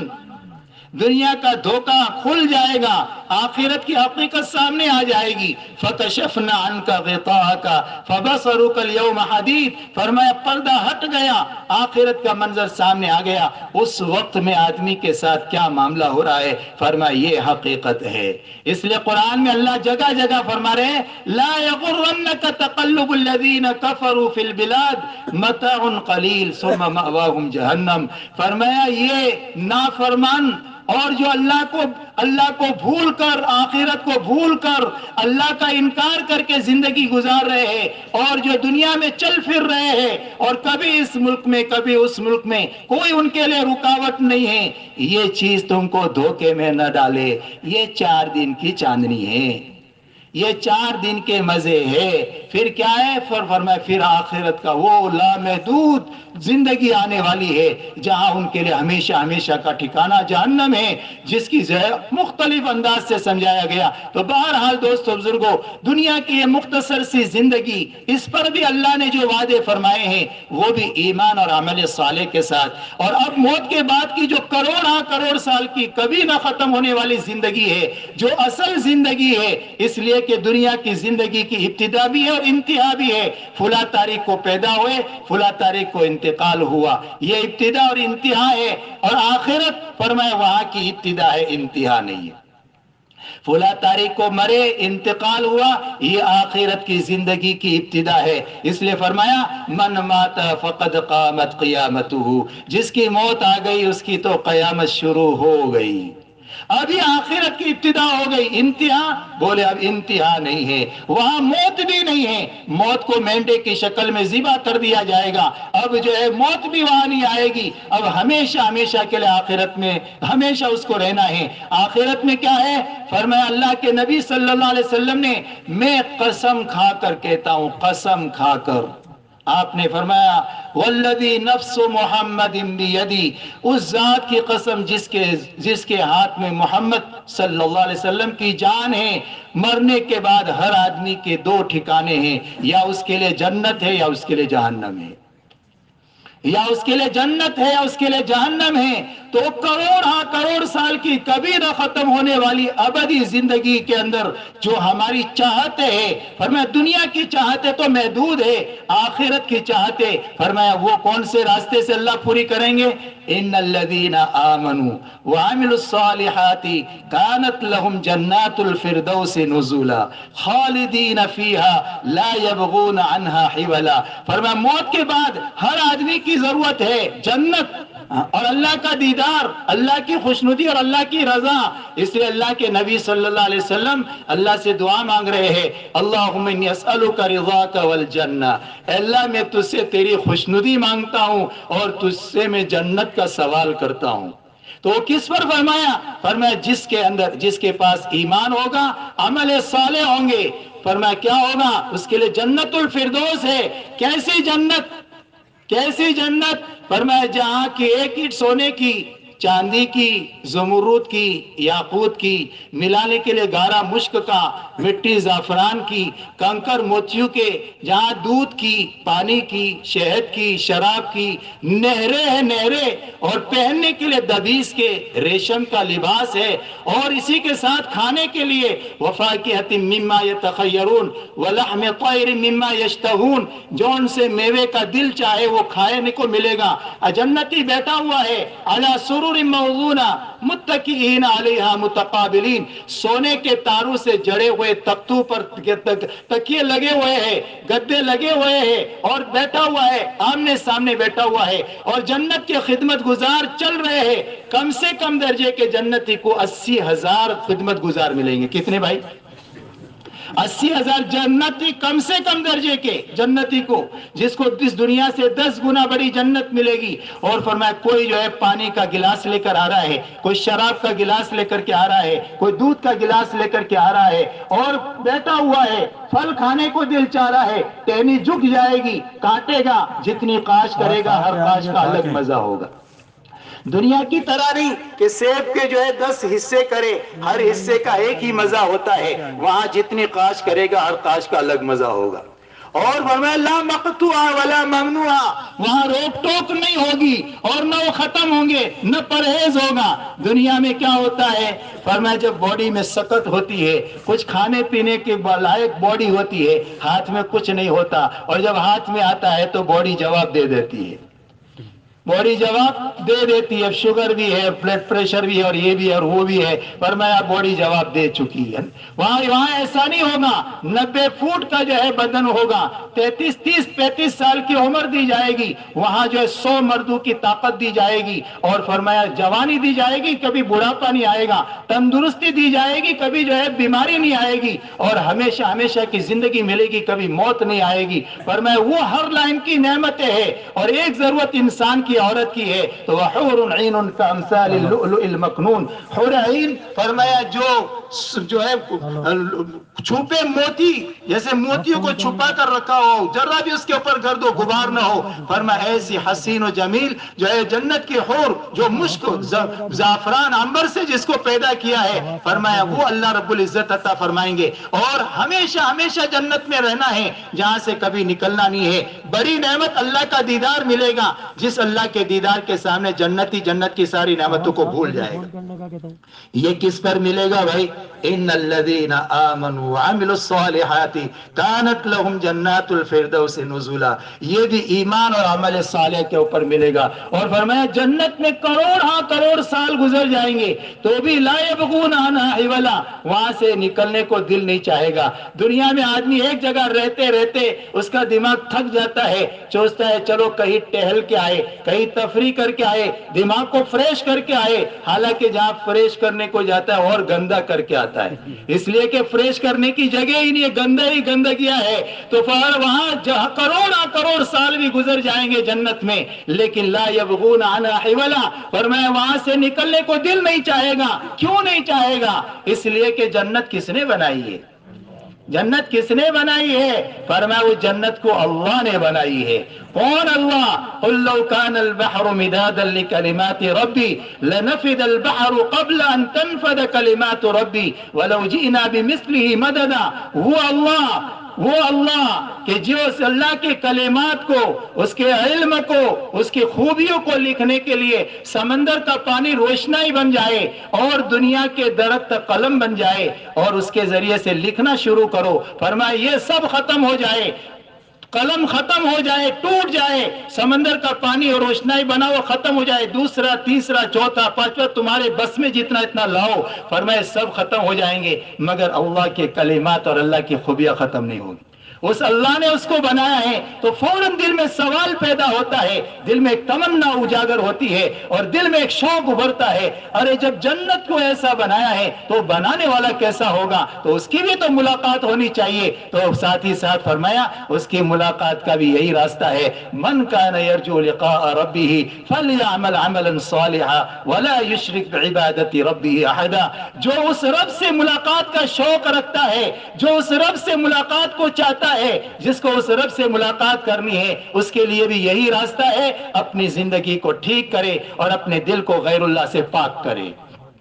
دنیا کا دھوکہ کھل جائے گا، آخرت کی حقیقت سامنے آ جائے گی. فَكَشَفْنَا عَنْكَ غِطَاءَكَ فَبَصَرُكَ الْيَوْمَ حَدِيدٌ. فرمایا پردہ ہٹ گیا، آخرت کا منظر سامنے آ گیا. اس وقت میں آدمی کے ساتھ کیا معاملہ ہو رہا ہے؟ فرمایا یہ حقیقت ہے. اس لیے قرآن میں اللہ جگہ جگہ فرما رہے ہیں لا يغرنك تقلب الذين كفروا في البلاد متاع قلیل ثم مأواهم جہنم. فرمایا یہ نافرمان اور جو اللہ کو اللہ کو بھول کر، آخرت کو بھول کر، اللہ کا انکار کر کے زندگی گزار رہے ہیں اور جو دنیا میں چل پھر رہے ہیں اور کبھی اس ملک میں کبھی اس ملک میں، کوئی ان کے لیے رکاوٹ نہیں ہے، یہ چیز تم کو دھوکے میں نہ ڈالے. یہ چار دن کی چاندنی ہے، یہ چار دن کے مزے ہے. پھر کیا ہے؟ فرمایا پھر آخرت کا وہ لامحدود زندگی آنے والی ہے جہاں ان کے لیے ہمیشہ ہمیشہ کا ٹھکانہ جہنم ہے، جس کی جو ہے مختلف انداز سے سمجھایا گیا. تو بہرحال دوستو بزرگوں، دنیا کی یہ مختصر سی زندگی، اس پر بھی اللہ نے جو وعدے فرمائے ہیں وہ بھی ایمان اور عمل صالح کے ساتھ. اور اب موت کے بعد کی جو کروڑاں کروڑ سال کی کبھی نہ ختم ہونے والی زندگی ہے، جو اصل زندگی ہے، اس لیے کہ دنیا کی زندگی کی ابتدا بھی ہے اور انتہا بھی ہے. فلاں تاریخ کو پیدا ہوئے، فلاں تاریخ کو انتقال ہوا، یہ ابتدا اور انتہا ہے. اور آخرت فرمائے وہاں کی ابتدا ہے، انتہا نہیں ہے. فلاں تاریخ کو مرے، انتقال ہوا، یہ آخرت کی زندگی کی ابتدا ہے. اس لیے فرمایا من مات فقد قامت قیامتہ، جس کی موت آ گئی اس کی تو قیامت شروع ہو گئی. ابھی آخرت کی ابتدا ہو گئی، انتہا بولے اب انتہا نہیں ہے. وہاں موت بھی نہیں ہے، موت کو مینڈے کی شکل میں ذبح کر دیا جائے گا. اب جو ہے موت بھی وہاں نہیں آئے گی. اب ہمیشہ ہمیشہ کے لیے آخرت میں ہمیشہ اس کو رہنا ہے. آخرت میں کیا ہے؟ فرمایا اللہ کے نبی صلی اللہ علیہ وسلم نے، میں قسم کھا کر کہتا ہوں، قسم کھا کر آپ نے فرمایا والذی نفس محمد بیدی، اس ذات کی قسم جس کے جس کے ہاتھ میں محمد صلی اللہ علیہ وسلم کی جان ہے، مرنے کے بعد ہر آدمی کے دو ٹھکانے ہیں، یا اس کے لیے جنت ہے یا اس کے لیے جہنم ہے، یا اس کے لیے جنت ہے یا اس کے لیے جہنم ہے۔ تو کروڑ ہاں کروڑ سال کی کبھی نہ ختم ہونے والی ابدی زندگی کے اندر جو ہماری چاہتے ہیں، فرمایا دنیا کی چاہتے تو محدود ہے، آخرت کی چاہتے فرمایا وہ کون سے راستے سے اللہ پوری کریں گے؟ ان الذین آمنوا وعملوا الصالحات كانت لهم جنات الفردوس نزلا خالدین فیہا لا یبغون عنها حولا۔ فرمایا موت کے بعد ہر آدمی کی ضرورت ہے جنت اور اللہ کا دیدار، اللہ کی خوشنودی اور اللہ کی رضا۔ اس لیے اللہ کے نبی صلی اللہ علیہ وسلم اللہ سے دعا مانگ رہے ہیں، اللہم انی اسألک رضاک والجنہ، اے اللہ میں تجھ سے تیری خوشنودی مانگتا ہوں اور تجھ سے میں جنت کا سوال کرتا ہوں۔ تو وہ کس پر فرمایا؟ فرمایا جس کے اندر جس کے پاس ایمان ہوگا، عمل صالح ہوں گے، فرمایا کیا ہوگا؟ اس کے لیے جنت الفردوس ہے۔ کیسی جنت؟ کیسی جنت؟ فرمایا جہاں کی ایک اینٹ سونے کی، چاندی کی، زمرد کی، یاقوت کی، ملانے کے لیے گارا مشک کا، مٹی زعفران کی، کنکر موتیوں کے، جہاں دودھ کی، پانی کی، شہد کی، شراب کی نہریں ہیں نہریں، اور پہننے کے لیے دبیس کے ریشم کا لباس ہے، اور اسی کے ساتھ کھانے کے لیے وفاکہۃ مما یتخیرون ولحم طیر مما یشتہون، جو ان سے میوے کا دل چاہے وہ کھانے کو ملے گا۔ جنتی بیٹھا ہوا ہے علی سرور موضونہ متکئین علیہا متقابلین، سونے کے تاروں سے جڑے ہوئے تختوں پر تکیے لگے ہوئے ہیں، گدے لگے ہوئے ہیں، اور بیٹھا ہوا ہے، آمنے سامنے بیٹھا ہوا ہے، اور جنت کے خدمت گزار چل رہے ہیں۔ کم سے کم درجے کے جنتی کو اسی ہزار خدمت گزار ملیں گے۔ کتنے بھائی؟ اسی ہزار جنتی، کم سے کم درجے کے جنتی کو، جس کو اس دنیا سے دس گنا بڑی جنت ملے گی۔ اور فرمایا کوئی جو ہے پانی کا گلاس لے کر آ رہا ہے، کوئی شراب کا گلاس لے کر کے آ رہا ہے، کوئی دودھ کا گلاس لے کر کے آ رہا ہے، اور بیٹھا ہوا ہے، پھل کھانے کو دل چاہ رہا ہے، ٹہنی جھک جائے گی، کاٹے گا، جتنی کاش کرے گا ہر کاش کا الگ مزہ ہوگا۔ دنیا کی طرح نہیں کہ سیب کے جو ہے دس حصے کرے، ہر حصے کا ایک ہی مزہ ہوتا ہے، وہاں جتنی کاش کرے گا ہر کاش کا الگ مزہ ہوگا۔ اور فرمایا لا مقطوعہ ولا ممنوعہ، وہاں روک ٹوک نہیں ہوگی اور نہ وہ ختم ہوں گے، نہ پرہیز ہوگا۔ دنیا میں کیا ہوتا ہے؟ فرمایا جب باڈی میں سکت ہوتی ہے، کچھ کھانے پینے کے لائق باڈی ہوتی ہے، ہاتھ میں کچھ نہیں ہوتا، اور جب ہاتھ میں آتا ہے تو باڈی جواب دے دیتی ہے، باڈی جواب دے دیتی ہے، شوگر بھی ہے، بلڈ پریشر بھی ہے، اور یہ بھی ہے اور وہ بھی ہے، فرمایا باڈی جواب دے چکی ہے۔ وہاں وہاں ایسا نہیں ہوگا، نبے فوٹ کا جو ہے بدن ہوگا، تینتیس تیس پینتیس سال کی عمر دی جائے گی، وہاں جو ہے سو مردوں کی طاقت دی جائے گی، اور فرمایا جوانی دی جائے گی، کبھی بڑھاپا نہیں آئے گا، تندرستی دی جائے گی، کبھی جو ہے بیماری نہیں آئے گی، اور ہمیشہ ہمیشہ کی زندگی ملے گی، کبھی موت نہیں آئے گی۔ فرمایا وہ ہر لائن کی نعمتیں ہیں، اور ایک ضرورت انسان کی عورت کی ہے، تو وحور عین کامثال اللؤلؤ المکنون، حور عین فرمایا جو جو ہے چھپے موتی، جیسے موتیوں کو چھپا کر رکھا ہو، ذرا بھی اس کے اوپر گرد و غبار نہ ہو، فرمایا ایسی حسین و جمیل جو ہے جنت کی حور، جو مشک زعفران عنبر سے جس کو پیدا کیا ہے، فرمایا وہ اللہ رب العزت عطا فرمائیں گے، اور ہمیشہ ہمیشہ جنت میں رہنا ہے، جہاں سے کبھی نکلنا نہیں ہے۔ بڑی نعمت اللہ کا دیدار ملے گا، جس اللہ کے دیدار کے سامنے جنتی جنت کی ساری نعمتوں کو بھول جائے گا۔ یہ کس پر ملے گا بھائی؟ ان الذین آمنوا وعملوا الصالحات كانت لهم جنات الفردوس نزلا، یہ بھی ایمان اور عمل صالح کے اوپر ملے گا۔ اور فرمایا جنت میں کروڑ ہاں کروڑ سال گزر جائیں گے تو بھی لا يبغون عنها حولا، وہاں سے نکلنے کو دل نہیں چاہے گا۔ دنیا میں آدمی ایک جگہ رہتے رہتے اس کا دماغ تھک جاتا ہے، سوچتا ہے چلو کہیں ٹہل کے آئے، کہیں تفریح کر کے آئے، دماغ کو فریش کر کے آئے، حالانکہ جہاں فریش کرنے کو جاتا ہے اور گندا کر کے آتا ہے، اس لیے کہ فریش کرنے کی جگہ ہی نہیں ہے، گندہ ہی گندگیاں ہے۔ تو وہاں جہاں کروڑ کروڑ سال بھی گزر جائیں گے جنت میں، لیکن لا یبغون عنها حولا، فرمایا وہاں سے نکلنے کو دل نہیں چاہے گا۔ کیوں نہیں چاہے گا؟ اس لیے کہ جنت کس نے بنائی ہے؟ जन्नत किसने बनाई है? फरमाया वो जन्नत को अल्लाह ने बनाई है। कौन अल्लाह? कुल लौ कानल बहरु मिदादन लिकलिमाति रब्बी लनफिदल बहरु क़ब्ल अन तनफद कलिमातु रब्बी वलौ जिना बिमिस्लिही मददा। वो अल्लाह वो अल्लाह कि जो उस अल्लाह के कलिमात को, उसके इल्म को, उसकी खूबियों को लिखने के लिए समंदर का पानी रोशनाई बन जाए और दुनिया के दरख्त कलम बन जाए और उसके जरिए से लिखना शुरू करो। फरमाया ये सब खत्म हो जाए, कलम खत्म हो जाए, टूट जाए, समंदर का पानी और रोशनाई बना वो खत्म हो जाए, दूसरा तीसरा चौथा पांचवा तुम्हारे बस में जितना इतना लाओ, फरमाए सब खत्म हो जाएंगे, मगर अल्लाह के कलिमात और अल्लाह की खूबियां खत्म नहीं होगी। उस अल्लाह ने उसको बनाया है तो फौरन दिल में सवाल पैदा होता है, दिल में एक तमन्ना उजागर होती है और दिल में एक शौक उभरता है, अरे जब जन्नत को ऐसा बनाया है तो बनाने वाला कैसा होगा, तो उसकी भी तो मुलाकात होनी चाहिए। तो साथ ही साथ फरमाया उसकी मुलाकात का भी यही रास्ता है, मन कान यरजू लिक़ा रब्बिही फलयअमल अमलन सालिहा वला युशरिक बिइबादति रब्बिही अहदा। जो उस रब से मुलाकात का शौक रखता है, जो उस रब से मुलाकात को चाहता है, जिसको उस रब से मुलाकात करनी है, उसके लिए भी यही रास्ता है, अपनी जिंदगी को ठीक करे और अपने दिल को गैरुल्लाह से पाक करे।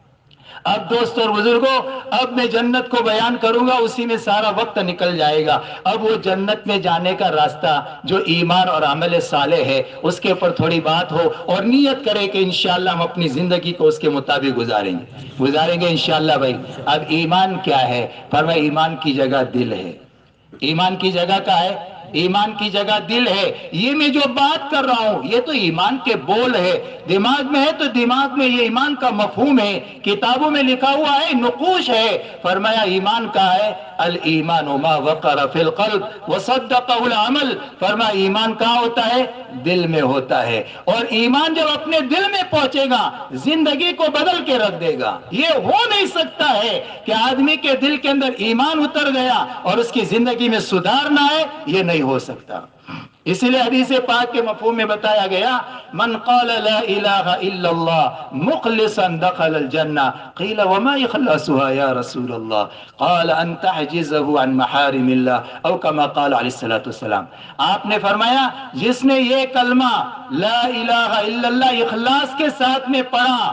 अब दोस्तों और बुजुर्गों, अब मैं जन्नत को बयान करूंगा, उसी में सारा वक्त निकल जाएगा। अब वो जन्नत में जाने का रास्ता जो ईमान और अमल साले है, उसके ऊपर थोड़ी बात हो और नियत करें कि इंशाअल्लाह हम अपनी जिंदगी को उसके मुताबिक गुजारेंगे गुजारेंगे इंशाअल्लाह। भाई अब ईमान क्या है? फरमाया ईमान की जगह दिल है। ईमान की जगह क्या है? ईमान की जगह दिल है। ये मैं जो बात कर रहा हूं ये तो ईमान के बोल है, दिमाग में है तो दिमाग में ये ईमान का मफहूम है, किताबों में लिखा हुआ है, नुकूश है। फरमाया ईमान का है अल ईमान मा वक़र फिल क़ल्ब व सद्दक़हुल अमल। फरमाया ईमान कहाँ होता है? दिल में होता है। और ईमान जब अपने दिल में पहुंचेगा जिंदगी को बदल के रख देगा। ये हो नहीं सकता है कि आदमी के दिल के अंदर ईमान उतर गया और उसकी जिंदगी में सुधार ना आए, ये नहीं हो सकता। इसीलिए हदीस पाक के मफहूम में बताया गया, मन क़ाल ला इलाहा इल्लल्लाह मुख़लिसन दख़लल जन्नह। क़ील वमा इख़लासुहा या रसूलल्लाह? क़ाल अन तहजिज़हु अन महारिमिल्लाह औ कमा क़ाल अलैहिस्सलातु वस्सलाम। आपने फरमाया जिसने ये कलमा ला इलाहा इल्लल्लाह इखलास के साथ में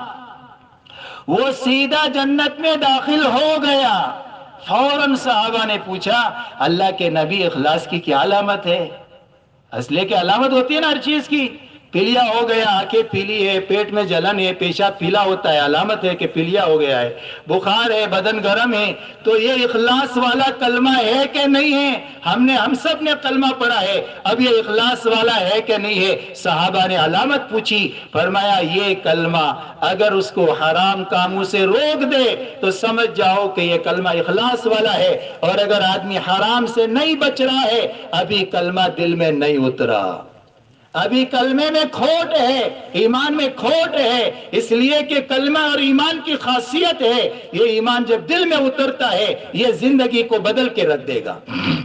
पढ़ा वो सीधा जन्नत में दाखिल हो गया। फौरन सहाबा ने पूछा, अल्लाह के नबी इखलास की क्या अलामत है? असले की अलामत होती है ना हर चीज की। पीलिया हो गया, आंखें पीली है, पेट में जलन है, पेशाब पीला होता है, अलामत है कि पीलिया हो गया है। बुखार है, बदन गर्म है, तो ये इखलास वाला कलमा है कि नहीं है? हमने हम सब ने कलमा पढ़ा है, अब ये इखलास वाला है कि नहीं है? सहाबा ने अलामत पूछी, फरमाया ये कलमा अगर उसको हराम कामों से रोक दे तो समझ जाओ कि ये कलमा इखलास वाला है, और अगर आदमी हराम से नहीं बच रहा है अभी कलमा दिल में नहीं उतरा, अभी कलमे में खोट है, ईमान में खोट है। इसलिए कि कलमा और ईमान की खासियत है, ये ईमान जब दिल में उतरता है ये जिंदगी को बदल के रख देगा।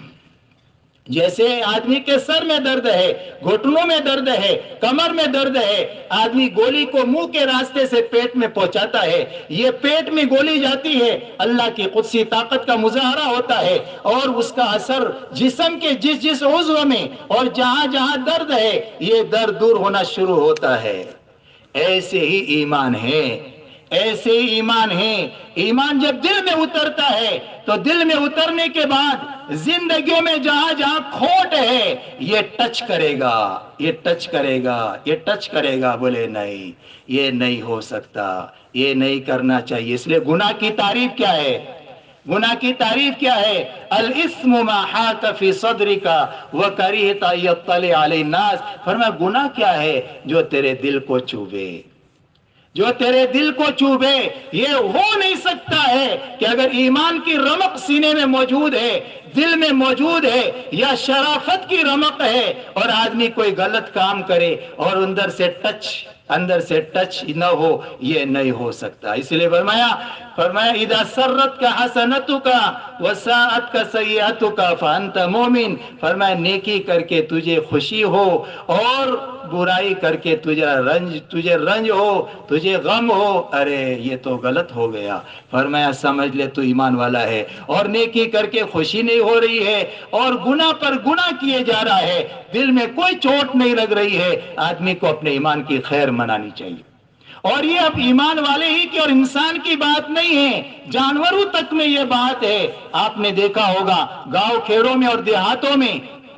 जैसे आदमी के सर में दर्द है, घुटनों में दर्द है, कमर में दर्द है, आदमी गोली को मुंह के रास्ते से पेट में पहुंचाता है, ये पेट में गोली जाती है, अल्लाह की कुदसी ताकत का मुजाहरा होता है और उसका असर जिस्म के जिस जिस उज़्व में और जहां जहां दर्द है ये दर्द दूर होना शुरू होता है। ऐसे ही ईमान है, ऐसे ही ईमान है। ईमान जब दिल में उतरता है तो दिल में उतरने के बाद जिंदगी में जहां जहां खोट है ये टच करेगा, ये टच करेगा, ये टच करेगा। बोले नहीं, ये नहीं हो सकता, ये नहीं करना चाहिए। इसलिए गुनाह की तारीफ क्या है? गुनाह की तारीफ क्या है? अल इस्मु मा हाक फी सदरिका व करीहता यत्तली अलैहि नास। फरमाया गुनाह क्या है? जो तेरे दिल को चुभे, जो तेरे दिल को चुभे। ये हो नहीं सकता है कि अगर ईमान की रमक सीने में मौजूद है, दिल में मौजूद है, या शराफत की रमक है और आदमी कोई गलत काम करे और अंदर से टच اندر سے ٹچ نہ ہو یہ نہیں ہو سکتا. اس لیے فرمایا فرمایا اذا سرت کا حسنتک وساءت کا سیئتک فانت مومن. فرمایا نیکی کر کے تجھے خوشی ہو اور برائی کر کے تجھے رنج تجھے رنج ہو تجھے غم ہو، ارے یہ تو غلط ہو گیا. فرمایا سمجھ لے تو ایمان والا ہے. اور نیکی کر کے خوشی نہیں ہو رہی ہے اور گناہ پر گناہ کیے جا رہا ہے، دل میں کوئی چوٹ نہیں لگ رہی ہے، آدمی کو اپنے ایمان کی خیر منانی چاہیے. اور یہ اب ایمان والے ہی کی اور انسان کی بات نہیں ہے، جانوروں تک میں یہ بات ہے. آپ نے دیکھا ہوگا گاؤں کھیڑوں میں اور دیہاتوں میں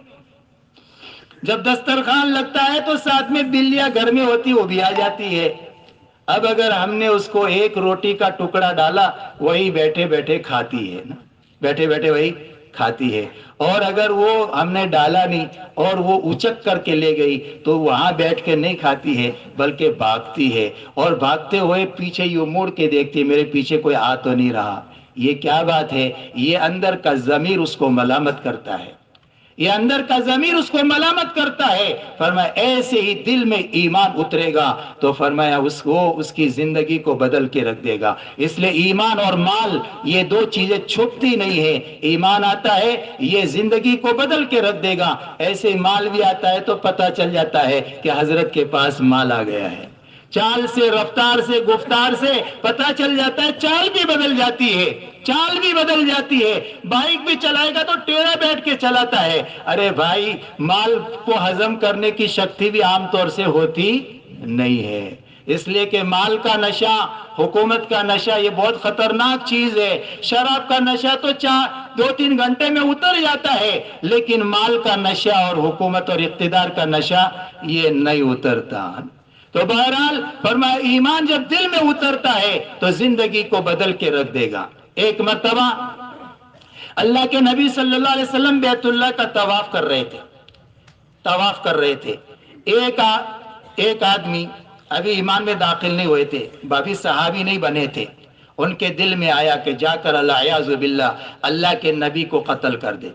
جب دسترخوان لگتا ہے تو ساتھ میں بلیاں گھر میں ہوتی وہ بھی آ جاتی ہے. اب اگر ہم نے اس کو ایک روٹی کا ٹکڑا ڈالا وہی بیٹھے بیٹھے کھاتی ہے نا، بیٹھے بیٹھے وہی کھاتی ہے. اور اگر وہ ہم نے ڈالا نہیں اور وہ اچک کر کے لے گئی تو وہاں بیٹھ کے نہیں کھاتی ہے بلکہ بھاگتی ہے، اور بھاگتے ہوئے پیچھے یوں مڑ کے دیکھتی ہے میرے پیچھے کوئی آ تو نہیں رہا. یہ کیا بات ہے؟ یہ اندر کا ضمیر اس کو ملامت کرتا ہے، یہ اندر کا ضمیر اس کو ملامت کرتا ہے. فرمایا ایسے ہی دل میں ایمان اترے گا تو فرمایا اس کو اس کی زندگی کو بدل کے رکھ دے گا. اس لیے ایمان اور مال یہ دو چیزیں چھپتی نہیں ہے. ایمان آتا ہے یہ زندگی کو بدل کے رکھ دے گا، ایسے مال بھی آتا ہے تو پتہ چل جاتا ہے کہ حضرت کے پاس مال آ گیا ہے. چال سے رفتار سے گفتار سے پتہ چل جاتا ہے، چال بھی بدل جاتی ہے، چال بھی بدل جاتی ہے. بائک بھی چلائے گا تو ٹیڑھا بیٹھ کے چلاتا ہے. ارے بھائی مال کو ہضم کرنے کی شکتی بھی عام طور سے ہوتی نہیں ہے، اس لیے کہ مال کا نشہ، حکومت کا نشہ یہ بہت خطرناک چیز ہے. شراب کا نشہ تو چار دو تین گھنٹے میں اتر جاتا ہے، لیکن مال کا نشہ اور حکومت اور اقتدار کا نشہ یہ نہیں اترتا. تو بہرحال فرمایا ایمان جب دل میں اترتا ہے تو زندگی کو بدل کے رکھ دے گا. ایک مرتبہ اللہ کے نبی صلی اللہ علیہ وسلم بیت اللہ کا طواف کر رہے تھے طواف کر رہے تھے ایک آ, ایک آدمی ابھی ایمان میں داخل نہیں ہوئے تھے، ابھی صحابی نہیں بنے تھے. ان کے دل میں آیا کہ جا کر العیاذ باللہ اللہ کے نبی کو قتل کر دے.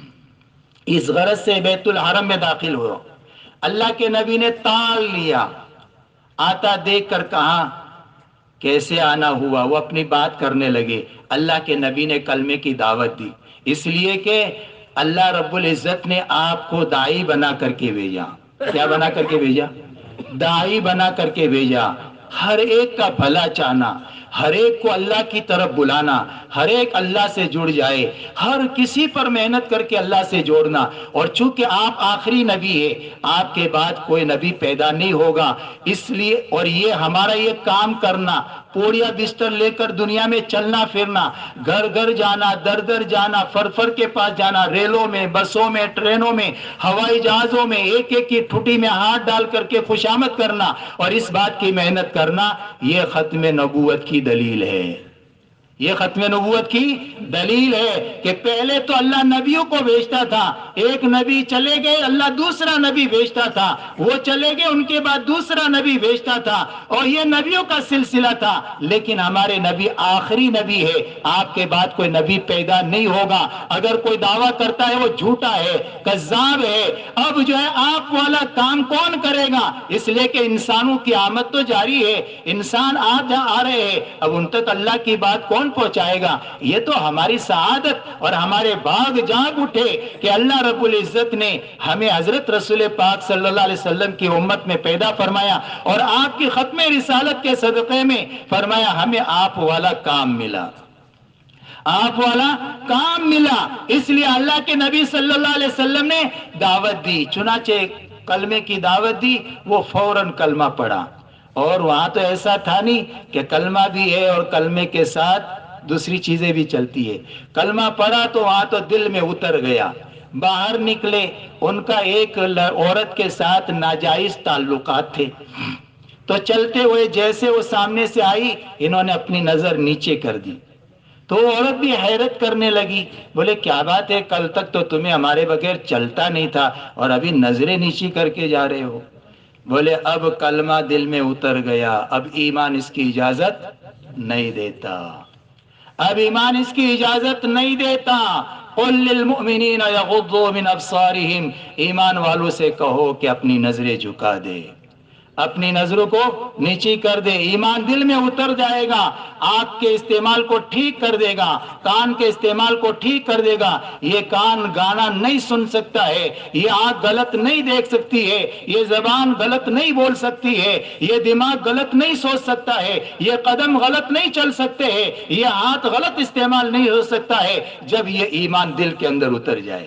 اس غرض سے بیت الحرم میں داخل ہو. اللہ کے نبی نے تال لیا، آتا دیکھ کر کہا کیسے آنا ہوا؟ وہ اپنی بات کرنے لگے. اللہ کے نبی نے کلمے کی دعوت دی، اس لیے کہ اللہ رب العزت نے آپ کو داعی بنا کر کے بھیجا. کیا بنا کر کے بھیجا؟ داعی بنا کر کے بھیجا. ہر ایک کا بھلا چاہنا، ہر ایک کو اللہ کی طرف بلانا، ہر ایک اللہ سے جڑ جائے، ہر کسی پر محنت کر کے اللہ سے جوڑنا. اور چونکہ آپ آخری نبی ہے، آپ کے بعد کوئی نبی پیدا نہیں ہوگا، اس لیے اور یہ ہمارا یہ کام کرنا، پوریا بستر لے کر دنیا میں چلنا پھرنا، گھر گھر جانا، در در جانا، فر فر کے پاس جانا، ریلوں میں، بسوں میں، ٹرینوں میں، ہوائی جہازوں میں، ایک ایک کی ٹھٹی میں ہاتھ ڈال کر کے خوشامد کرنا اور اس بات کی محنت کرنا، یہ ختم نبوت کی دلیل ہے. یہ ختم نبوت کی دلیل ہے کہ پہلے تو اللہ نبیوں کو بھیجتا تھا، ایک نبی چلے گئے اللہ دوسرا نبی بھیجتا تھا، وہ چلے گئے ان کے بعد دوسرا نبی بھیجتا تھا، اور یہ نبیوں کا سلسلہ تھا. لیکن ہمارے نبی آخری نبی ہے، آپ کے بعد کوئی نبی پیدا نہیں ہوگا. اگر کوئی دعویٰ کرتا ہے وہ جھوٹا ہے، کذاب ہے. اب جو ہے آپ والا کام کون کرے گا؟ اس لیے کہ انسانوں کی آمد تو جاری ہے، انسان آ آ رہے ہیں، اب ان تک اللہ کی بات کون پہنچائے گا؟ یہ تو ہماری سعادت اور ہمارے باغ جاگ اٹھے کہ اللہ رب العزت نے ہمیں حضرت رسول پاک صلی اللہ علیہ وسلم کی امت میں پیدا فرمایا اور آپ کی ختم رسالت کے صدقے میں فرمایا ہمیں آپ والا کام ملا، آپ والا کام ملا. اس لیے اللہ کے نبی صلی اللہ علیہ وسلم نے دعوت دی، چنانچہ کلمے کی دعوت دی، وہ فوراً کلمہ پڑھا. اور وہاں تو ایسا تھا نہیں کہ کلمہ بھی ہے اور کلمے کے ساتھ دوسری چیزیں بھی چلتی ہے. کلمہ پڑھا تو وہاں تو دل میں اتر گیا. باہر نکلے، ان کا ایک عورت کے ساتھ ناجائز تعلقات تھے، تو چلتے ہوئے جیسے وہ سامنے سے آئی انہوں نے اپنی نظر نیچے کر دی. تو عورت بھی حیرت کرنے لگی، بولے کیا بات ہے، کل تک تو تمہیں ہمارے بغیر چلتا نہیں تھا اور ابھی نظریں نیچی کر کے جا رہے ہو؟ بولے اب کلمہ دل میں اتر گیا، اب ایمان اس کی اجازت نہیں دیتا، اب ایمان اس کی اجازت نہیں دیتا. قل للمؤمنین یغضوا من ابصارہم، ایمان والوں سے کہو کہ اپنی نظریں جھکا دے، اپنی نظروں کو نیچی کر دے، ایمان دل میں اتر جائے گا، آنکھ کے استعمال کو ٹھیک کر دے گا، کان کے استعمال کو ٹھیک کر دے گا۔ یہ کان گانا نہیں سن سکتا ہے، یہ آنکھ غلط نہیں دیکھ سکتی ہے، یہ زبان غلط نہیں بول سکتی ہے، یہ دماغ غلط نہیں سوچ سکتا ہے، یہ قدم غلط نہیں چل سکتے ہیں، یہ ہاتھ غلط استعمال نہیں ہو سکتا ہے، جب یہ ایمان دل کے اندر اتر جائے،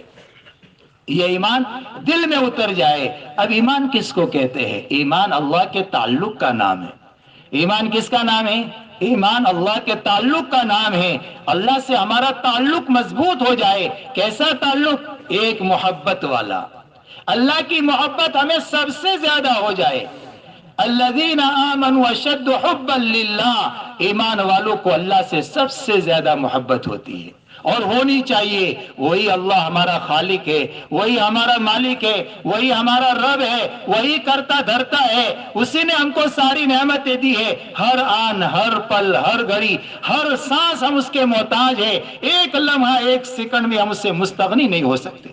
یہ ایمان دل میں اتر جائے۔ اب ایمان کس کو کہتے ہیں؟ ایمان اللہ کے تعلق کا نام ہے۔ ایمان کس کا نام ہے؟ ایمان اللہ کے تعلق کا نام ہے۔ اللہ سے ہمارا تعلق مضبوط ہو جائے۔ کیسا تعلق؟ ایک محبت والا، اللہ کی محبت ہمیں سب سے زیادہ ہو جائے۔ الذین آمنوا اشد حبا للہ، ایمان والوں کو اللہ سے سب سے زیادہ محبت ہوتی ہے اور ہونی چاہیے۔ وہی اللہ ہمارا خالق ہے، وہی ہمارا مالک ہے، وہی ہمارا رب ہے، وہی کرتا دھرتا ہے، اسی نے ہم کو ساری نعمتیں دی ہے۔ ہر آن، ہر پل، ہر گھڑی، ہر سانس ہم اس کے محتاج ہے۔ ایک لمحہ، ایک سیکنڈ میں ہم اس سے مستغنی نہیں ہو سکتے۔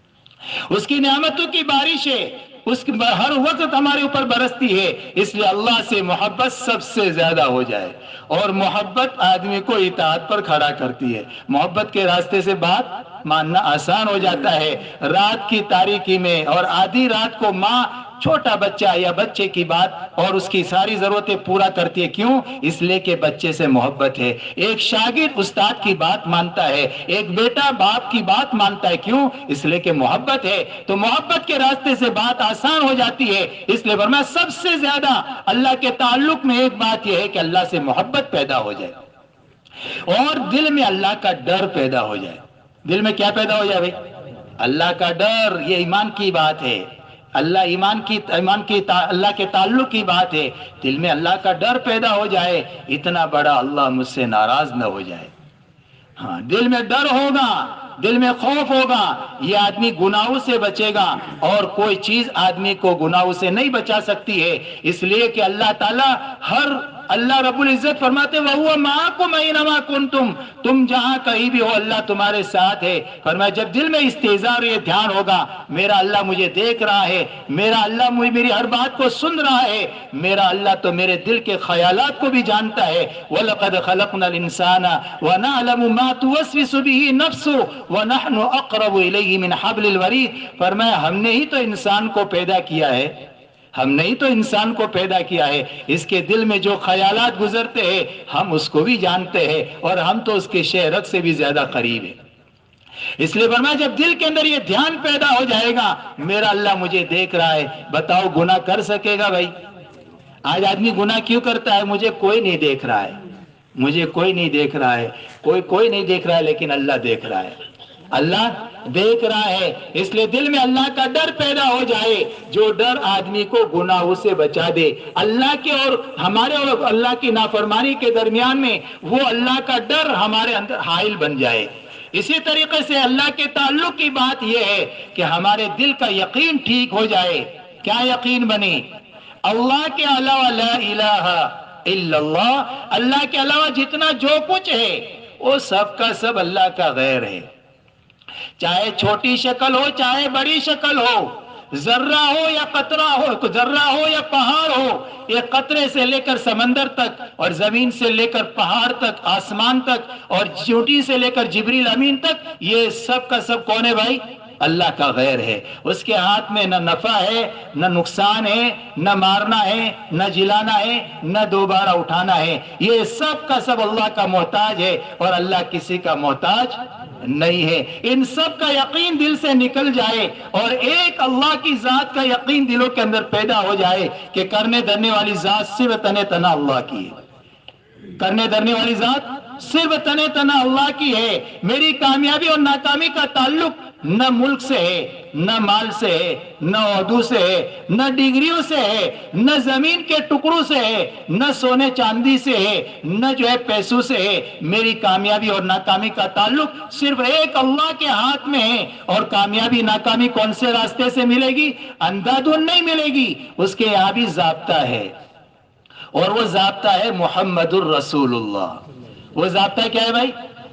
اس کی نعمتوں کی بارش ہے، اس کی ہر وقت ہمارے اوپر برستی ہے۔ اس لیے اللہ سے محبت سب سے زیادہ ہو جائے، اور محبت آدمی کو اطاعت پر کھڑا کرتی ہے۔ محبت کے راستے سے بات ماننا آسان ہو جاتا ہے۔ رات کی تاریکی میں اور آدھی رات کو ماں چھوٹا بچہ یا بچے کی بات اور اس کی ساری ضرورتیں پورا کرتی ہے، کیوں؟ اس لیے کہ بچے سے محبت ہے۔ ایک شاگرد استاد کی بات مانتا ہے، ایک بیٹا باپ کی بات مانتا ہے، کیوں؟ اس لیے کہ محبت ہے۔ تو محبت کے راستے سے بات آسان ہو جاتی ہے۔ اس لیے فرمایا سب سے زیادہ اللہ کے تعلق میں ایک بات یہ ہے کہ اللہ سے محبت پیدا ہو جائے اور دل میں اللہ کا ڈر پیدا ہو جائے۔ دل میں کیا پیدا ہو جائے بھائی؟ اللہ کا ڈر۔ یہ ایمان کی بات ہے۔ اللہ ایمان کی ایمان کی اللہ کے تعلق کی بات ہے۔ دل میں اللہ کا ڈر پیدا ہو جائے، اتنا بڑا اللہ مجھ سے ناراض نہ ہو جائے۔ ہاں، دل میں ڈر ہوگا، دل میں خوف ہوگا، یہ آدمی گناہوں سے بچے گا، اور کوئی چیز آدمی کو گناہوں سے نہیں بچا سکتی ہے، اس لیے کہ اللہ تعالیٰ ہر اللہ رب العزت فرماتے وَهُوَ مَعَكُمْ أَيْنَمَا كُنْتُمْ، تم جہاں کہیں بھی ہو اللہ تمہارے ساتھ ہے۔ فرمایا جب دل میں استحضار یہ دھیان ہوگا، میرا اللہ مجھے دیکھ رہا ہے، میرا اللہ مجھے میری ہر بات کو سن رہا ہے، میرا اللہ تو میرے دل کے خیالات کو بھی جانتا ہے۔ وَلَقَدْ خَلَقْنَا الْإِنسَانَ وَنَعْلَمُ مَا تُوَسْوِسُ بِهِ نَفْسُهُ وَنَحْنُ أَقْرَبُ إِلَيْهِ مِنْ حَبْلِ الْوَرِيدِ۔ فرمایا ہم نے ہی تو انسان کو پیدا کیا ہے، ہم نے ہی تو انسان کو پیدا کیا ہے، اس کے دل میں جو خیالات گزرتے ہیں ہم اس کو بھی جانتے ہیں، اور ہم تو اس کے شہرت سے بھی زیادہ قریب ہیں۔ اس لیے فرمایا جب دل کے اندر یہ دھیان پیدا ہو جائے گا، میرا اللہ مجھے دیکھ رہا ہے، بتاؤ گناہ کر سکے گا بھائی؟ آج آدمی گناہ کیوں کرتا ہے؟ مجھے کوئی نہیں دیکھ رہا ہے، مجھے کوئی نہیں دیکھ رہا ہے، کوئی کوئی نہیں دیکھ رہا ہے، لیکن اللہ دیکھ رہا ہے، اللہ دیکھ رہا ہے۔ اس لیے دل میں اللہ کا ڈر پیدا ہو جائے، جو ڈر آدمی کو گناہوں سے بچا دے۔ اللہ کے اور ہمارے اور اللہ کی نافرمانی کے درمیان میں وہ اللہ کا ڈر ہمارے اندر حائل بن جائے۔ اسی طریقے سے اللہ کے تعلق کی بات یہ ہے کہ ہمارے دل کا یقین ٹھیک ہو جائے۔ کیا یقین بنے؟ اللہ کے علاوہ لا الہ الا اللہ، اللہ کے علاوہ جتنا جو کچھ ہے وہ سب کا سب اللہ کا غیر ہے، چاہے چھوٹی شکل ہو چاہے بڑی شکل ہو، ذرہ ہو یا قطرہ ہو، ذرہ ہو یا پہاڑ ہو، یہ قطرے سے لے کر سمندر تک، اور زمین سے لے کر پہاڑ تک، آسمان تک، اور چونٹی سے لے کر جبریل امین تک، یہ سب کا سب کون ہے بھائی؟ اللہ کا غیر ہے۔ اس کے ہاتھ میں نہ نفع ہے نہ نقصان ہے، نہ مارنا ہے نہ جلانا ہے نہ دوبارہ اٹھانا ہے، یہ سب کا سب اللہ کا محتاج ہے، اور اللہ کسی کا محتاج نہیں ہے۔ ان سب کا یقین دل سے نکل جائے اور ایک اللہ کی ذات کا یقین دلوں کے اندر پیدا ہو جائے کہ کرنے دھرنے والی ذات صرف تنے تنہا اللہ کی ہے، کرنے دھرنے والی ذات صرف تنے تنہا اللہ کی ہے۔ میری کامیابی اور ناکامی کا تعلق نہ ملک سے ہے، نہ مال سے ہے، نہ عہدوں سے ہے، نہ ڈگریوں سے ہے، نہ زمین کے ٹکڑوں سے ہے، نہ سونے چاندی سے ہے، نہ جو ہے پیسوں سے ہے۔ میری کامیابی اور ناکامی کا تعلق صرف ایک اللہ کے ہاتھ میں ہے، اور کامیابی ناکامی کون سے راستے سے ملے گی؟ اندھادھند نہیں ملے گی، اس کے یہاں بھی ضابطہ ہے، اور وہ ضابطہ ہے محمد الرسول اللہ۔ وہ ضابطہ کیا ہے بھائی؟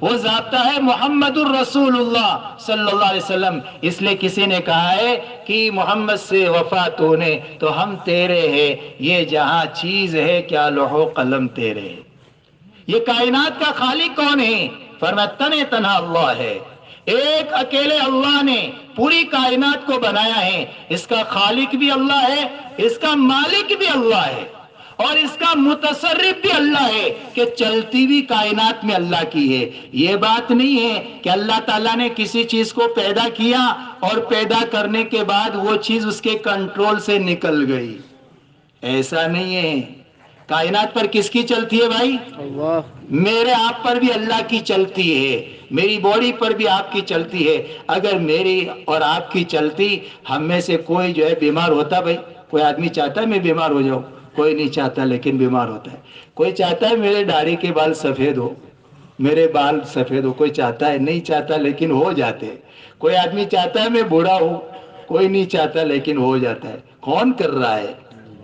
وہ ضابطہ ہے محمد الرسول اللہ صلی اللہ علیہ وسلم. اس لیے کسی نے کہا ہے کہ محمد سے وفات ہونے تو ہم تیرے ہیں، یہ جہاں چیز ہے کیا لوح و قلم تیرے. یہ کائنات کا خالق کون ہے؟ فرمایا تنے تنہا اللہ ہے. ایک اکیلے اللہ نے پوری کائنات کو بنایا ہے. اس کا خالق بھی اللہ ہے، اس کا مالک بھی اللہ ہے، اور اس کا متصرف بھی اللہ ہے کہ چلتی بھی کائنات میں اللہ کی ہے. یہ بات نہیں ہے کہ اللہ تعالیٰ نے کسی چیز کو پیدا کیا اور پیدا کرنے کے بعد وہ چیز اس کے کنٹرول سے نکل گئی. ایسا نہیں ہے. کائنات پر کس کی چلتی ہے بھائی؟ اللہ. میرے آپ پر بھی اللہ کی چلتی ہے، میری باڈی پر بھی آپ کی چلتی ہے. اگر میری اور آپ کی چلتی، ہم میں سے کوئی جو ہے بیمار ہوتا؟ بھائی کوئی آدمی چاہتا ہے میں بیمار ہو جاؤں؟ کوئی نہیں چاہتا، لیکن بیمار ہوتا ہے. کوئی چاہتا ہے میرے داڑھی کے بال سفید ہو، میرے بال سفید ہو؟ کوئی چاہتا ہے؟ نہیں چاہتا، لیکن ہو جاتے. کوئی آدمی چاہتا ہے میں بوڑھا ہوں؟ کوئی نہیں چاہتا، لیکن ہو جاتا ہے. کون کر رہا ہے؟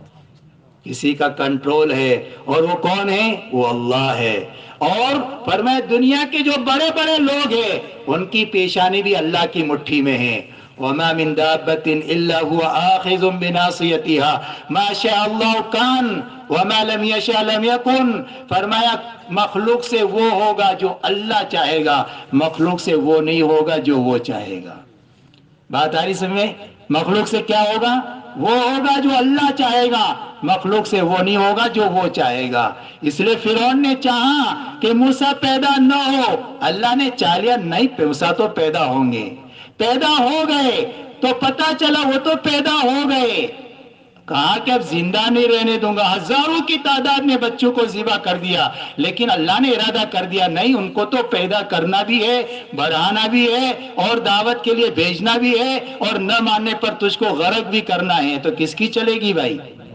کسی کا کنٹرول ہے، اور وہ کون ہے؟ وہ اللہ ہے. اور فرمایا دنیا کے جو بڑے بڑے لوگ ہیں ان کی پیشانی بھی اللہ کی مٹھی میں ہے. وما من دابة الا هو آخذ بناصيتها ما شاء الله كان وما لم يشاء لم يكن. فرمایا مخلوق سے وہ ہوگا جو اللہ چاہے گا، مخلوق سے وہ نہیں ہوگا جو وہ چاہے گا. بات آ رہی سمجھ میں؟ مخلوق سے کیا ہوگا؟ وہ ہوگا جو اللہ چاہے گا، مخلوق سے وہ نہیں ہوگا جو وہ چاہے گا. اس لیے فرعون نے چاہا کہ موسیٰ پیدا نہ ہو، اللہ نے چاہ لیا نہیں موسیٰ تو پیدا ہوں گے. پیدا ہو گئے تو پتا چلا وہ تو پیدا ہو گئے. کہا کہ اب زندہ نہیں رہنے دوں گا. ہزاروں کی تعداد میں بچوں کو ذبح کر دیا، لیکن اللہ نے ارادہ کر دیا نہیں، ان کو تو پیدا کرنا بھی ہے، بڑھانا بھی ہے، اور دعوت کے لیے بھیجنا بھی ہے، اور نہ ماننے پر تجھ کو غرق بھی کرنا ہے. تو کس کی چلے گی بھائی؟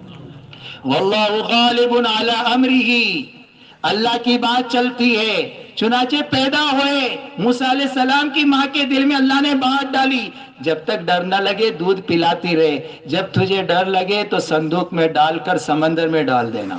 واللہ غالب علی امرہ، اللہ کی بات چلتی ہے. چنانچہ پیدا ہوئے موسیٰ علیہ السلام کی ماں کے دل میں اللہ نے بات ڈالی، جب تک ڈر نہ لگے دودھ پلاتی رہے، جب تجھے ڈر لگے تو صندوق میں ڈال کر سمندر میں ڈال دینا.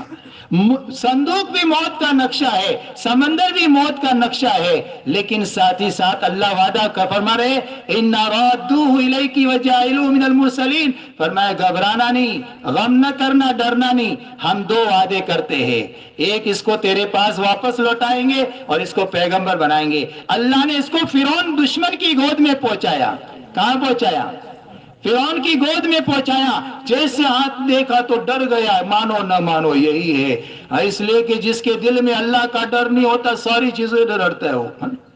صندوق بھی موت کا نقشہ ہے، سمندر بھی موت کا نقشہ ہے، لیکن ساتھ ہی ساتھ اللہ وعدہ کا فرما رہے اِنَّ رَادُّوهُ إِلَيْكِ وَجَاعِلُوهُ مِنَ الْمُرْسَلِينَ. فرمایا گھبرانا نہیں، غم نہ کرنا، ڈرنا نہیں. ہم دو وعدے کرتے ہیں، ایک اس کو تیرے پاس واپس لوٹائیں گے اور اس کو پیغمبر بنائیں گے. اللہ نے اس کو فرعون دشمن کی گود میں پہنچایا. کہاں پہنچایا؟ فرعون کی گود میں پہنچایا. جیسے ہاتھ دیکھا تو ڈر گیا، مانو نہ مانو یہی ہے. اس لیے کہ جس کے دل میں اللہ کا ڈر نہیں ہوتا ساری چیزیں ڈرتا ہے. وہ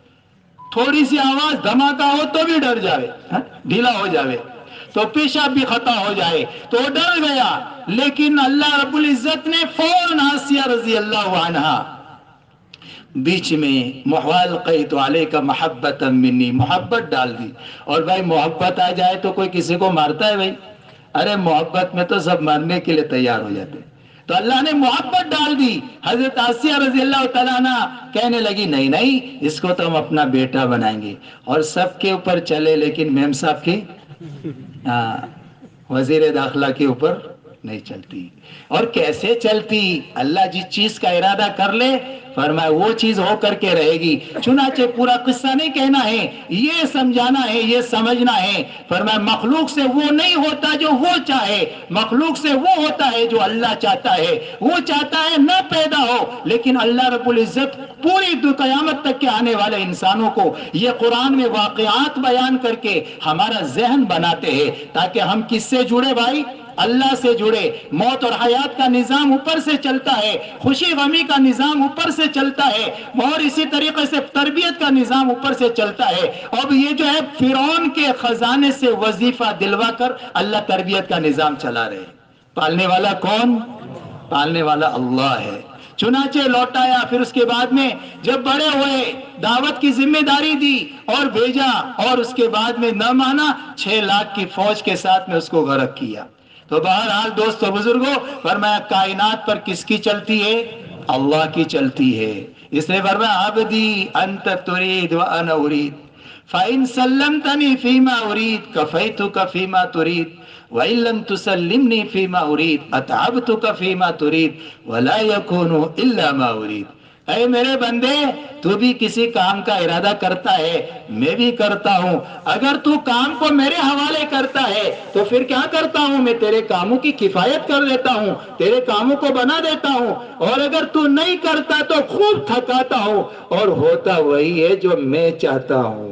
تھوڑی سی آواز دھماکہ ہو تو بھی ڈر جاوے، ڈھیلا ہو جاوے، تو پیشاب بھی خطا ہو جائے تو ڈر گیا. لیکن اللہ رب العزت نے فوراً آسیہ رضی اللہ عنہا بیچ میں محوالقیت علیک محبت منی، محبت ڈال دی. اور بھائی محبت آ جائے تو کوئی کسی کو مارتا ہے بھائی؟ ارے محبت میں تو سب مارنے کے لیے تیار ہو جاتے. تو اللہ نے محبت ڈال دی. حضرت آسیہ رضی اللہ تعالیٰ عنہ کہنے لگی نہیں نہیں اس کو تو ہم اپنا بیٹا بنائیں گے. اور سب کے اوپر چلے لیکن میم صاحب کے وزیر داخلہ کے اوپر نہیں چلتی. اور کیسے چلتی؟ اللہ جس چیز کا ارادہ کر لے فرمایا وہ چیز ہو کر کے رہے گی. چنانچہ پورا قصہ نہیں کہنا ہے، یہ سمجھانا ہے، یہ سمجھنا ہے. فرمایا مخلوق سے وہ نہیں ہوتا جو وہ چاہے، مخلوق سے وہ ہوتا ہے جو اللہ چاہتا ہے. وہ چاہتا ہے نہ پیدا ہو، لیکن اللہ رب العزت پوری دو قیامت تک کے آنے والے انسانوں کو یہ قرآن میں واقعات بیان کر کے ہمارا ذہن بناتے ہیں تاکہ ہم کس سے جڑے بھائی؟ اللہ سے جڑے. موت اور حیات کا نظام اوپر سے چلتا ہے، خوشی غمی کا نظام اوپر سے چلتا ہے، اور اسی طریقے سے تربیت کا نظام اوپر سے چلتا ہے. اب یہ جو ہے فرعون کے خزانے سے وظیفہ دلوا کر اللہ تربیت کا نظام چلا رہے. پالنے والا کون؟ پالنے والا اللہ ہے. چنانچہ لوٹایا. پھر اس کے بعد میں جب بڑے ہوئے دعوت کی ذمہ داری دی اور بھیجا، اور اس کے بعد میں نہ مانا چھ لاکھ کی فوج کے ساتھ میں اس کو غرق کیا. تو بہرحال دوستو بزرگوں فرمایا کائنات پر کس کی چلتی ہے؟ اللہ کی چلتی ہے. اس نے فرمایا عبدی انت ترید وانا ارید فإن سلمتنی فیما ارید کفیتک فیما ترید وإن لم تسلمنی فیما ارید اتعبتک فیما ترید ولا یکون الا ما ارید. اے میرے بندے تو بھی کسی کام کا ارادہ کرتا ہے، میں بھی کرتا ہوں، اگر تو کام کو میرے حوالے کرتا ہے تو پھر کیا کرتا ہوں، میں تیرے کاموں کی کفایت کر دیتا ہوں، تیرے کاموں کو بنا دیتا ہوں، اور اگر تو نہیں کرتا تو خوب تھکاتا ہوں، اور ہوتا وہی ہے جو میں چاہتا ہوں۔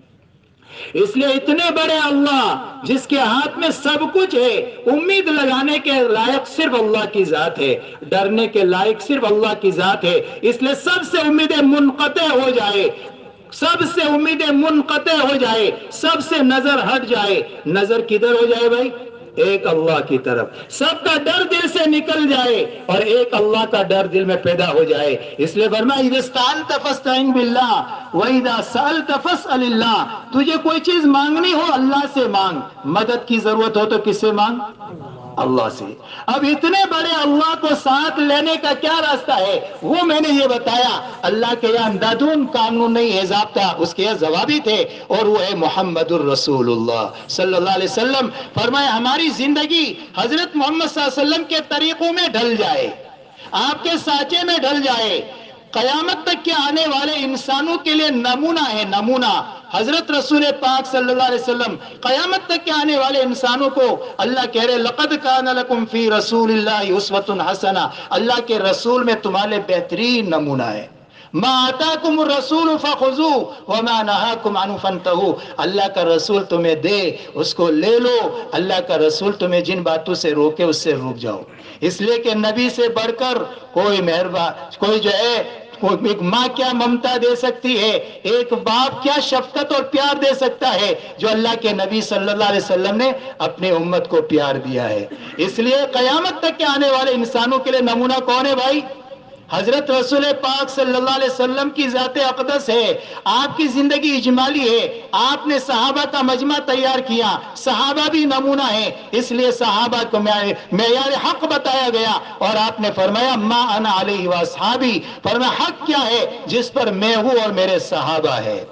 اس لیے اتنے بڑے اللہ جس کے ہاتھ میں سب کچھ ہے، امید لگانے کے لائق صرف اللہ کی ذات ہے، ڈرنے کے لائق صرف اللہ کی ذات ہے، اس لیے سب سے امیدیں منقطع ہو جائے، سب سے امیدیں منقطع ہو جائے، سب سے نظر ہٹ جائے، نظر کدھر ہو جائے بھائی؟ ایک اللہ کی طرف، سب کا ڈر دل سے نکل جائے اور ایک اللہ کا ڈر دل میں پیدا ہو جائے۔ اس لیے فرمایا اذا استعنت فاستعن باللہ واذا سألت فاسأل اللہ، تجھے کوئی چیز مانگنی ہو اللہ سے مانگ، مدد کی ضرورت ہو تو کس سے مانگ؟ اللہ سے۔ اب اتنے بڑے اللہ کو ساتھ لینے کا کیا راستہ ہے وہ میں نے یہ بتایا۔ اللہ کے یہاں اندادون قانون نہیں ہے، ضابطہ، اس کے یہاں ضوابط تھے، اور وہ ہے محمد الرسول اللہ صلی اللہ علیہ وسلم۔ فرمایا ہماری زندگی حضرت محمد صلی اللہ علیہ وسلم کے طریقوں میں ڈھل جائے، آپ کے سانچے میں ڈھل جائے، قیامت تک کے آنے والے انسانوں کے لیے نمونہ ہے، نمونہ حضرت رسول پاک صلی اللہ علیہ وسلم۔ قیامت تک کے آنے والے انسانوں کو اللہ کہہ رہے لقد کان لکم فی رسول اللہ اسوۃ حسنہ، اللہ کے رسول میں تمہارے بہترین نمونہ ہے۔ ما آتاکم الرسول فخذوہ وما نہاکم عنہ فانتہوا، اللہ کا رسول تمہیں دے اس کو لے لو، اللہ کا رسول تمہیں جن باتوں سے روکے اس سے رک جاؤ۔ اس لیے کہ نبی سے بڑھ کر کوئی مہربان، کوئی جو ہے، ایک ماں کیا ممتا دے سکتی ہے، ایک باپ کیا شفقت اور پیار دے سکتا ہے جو اللہ کے نبی صلی اللہ علیہ وسلم نے اپنے امت کو پیار دیا ہے۔ اس لیے قیامت تک کے آنے والے انسانوں کے لیے نمونہ کون ہے بھائی؟ حضرت رسول پاک صلی اللہ علیہ وسلم کی ذات اقدس ہے۔ آپ کی زندگی اجمالی ہے، آپ نے صحابہ کا مجمع تیار کیا، صحابہ بھی نمونہ ہے، اس لیے صحابہ کو معیار حق بتایا گیا، اور آپ نے فرمایا ما انا علیہ واصحابی، فرمایا حق کیا ہے؟ جس پر میں ہوں اور میرے صحابہ ہے،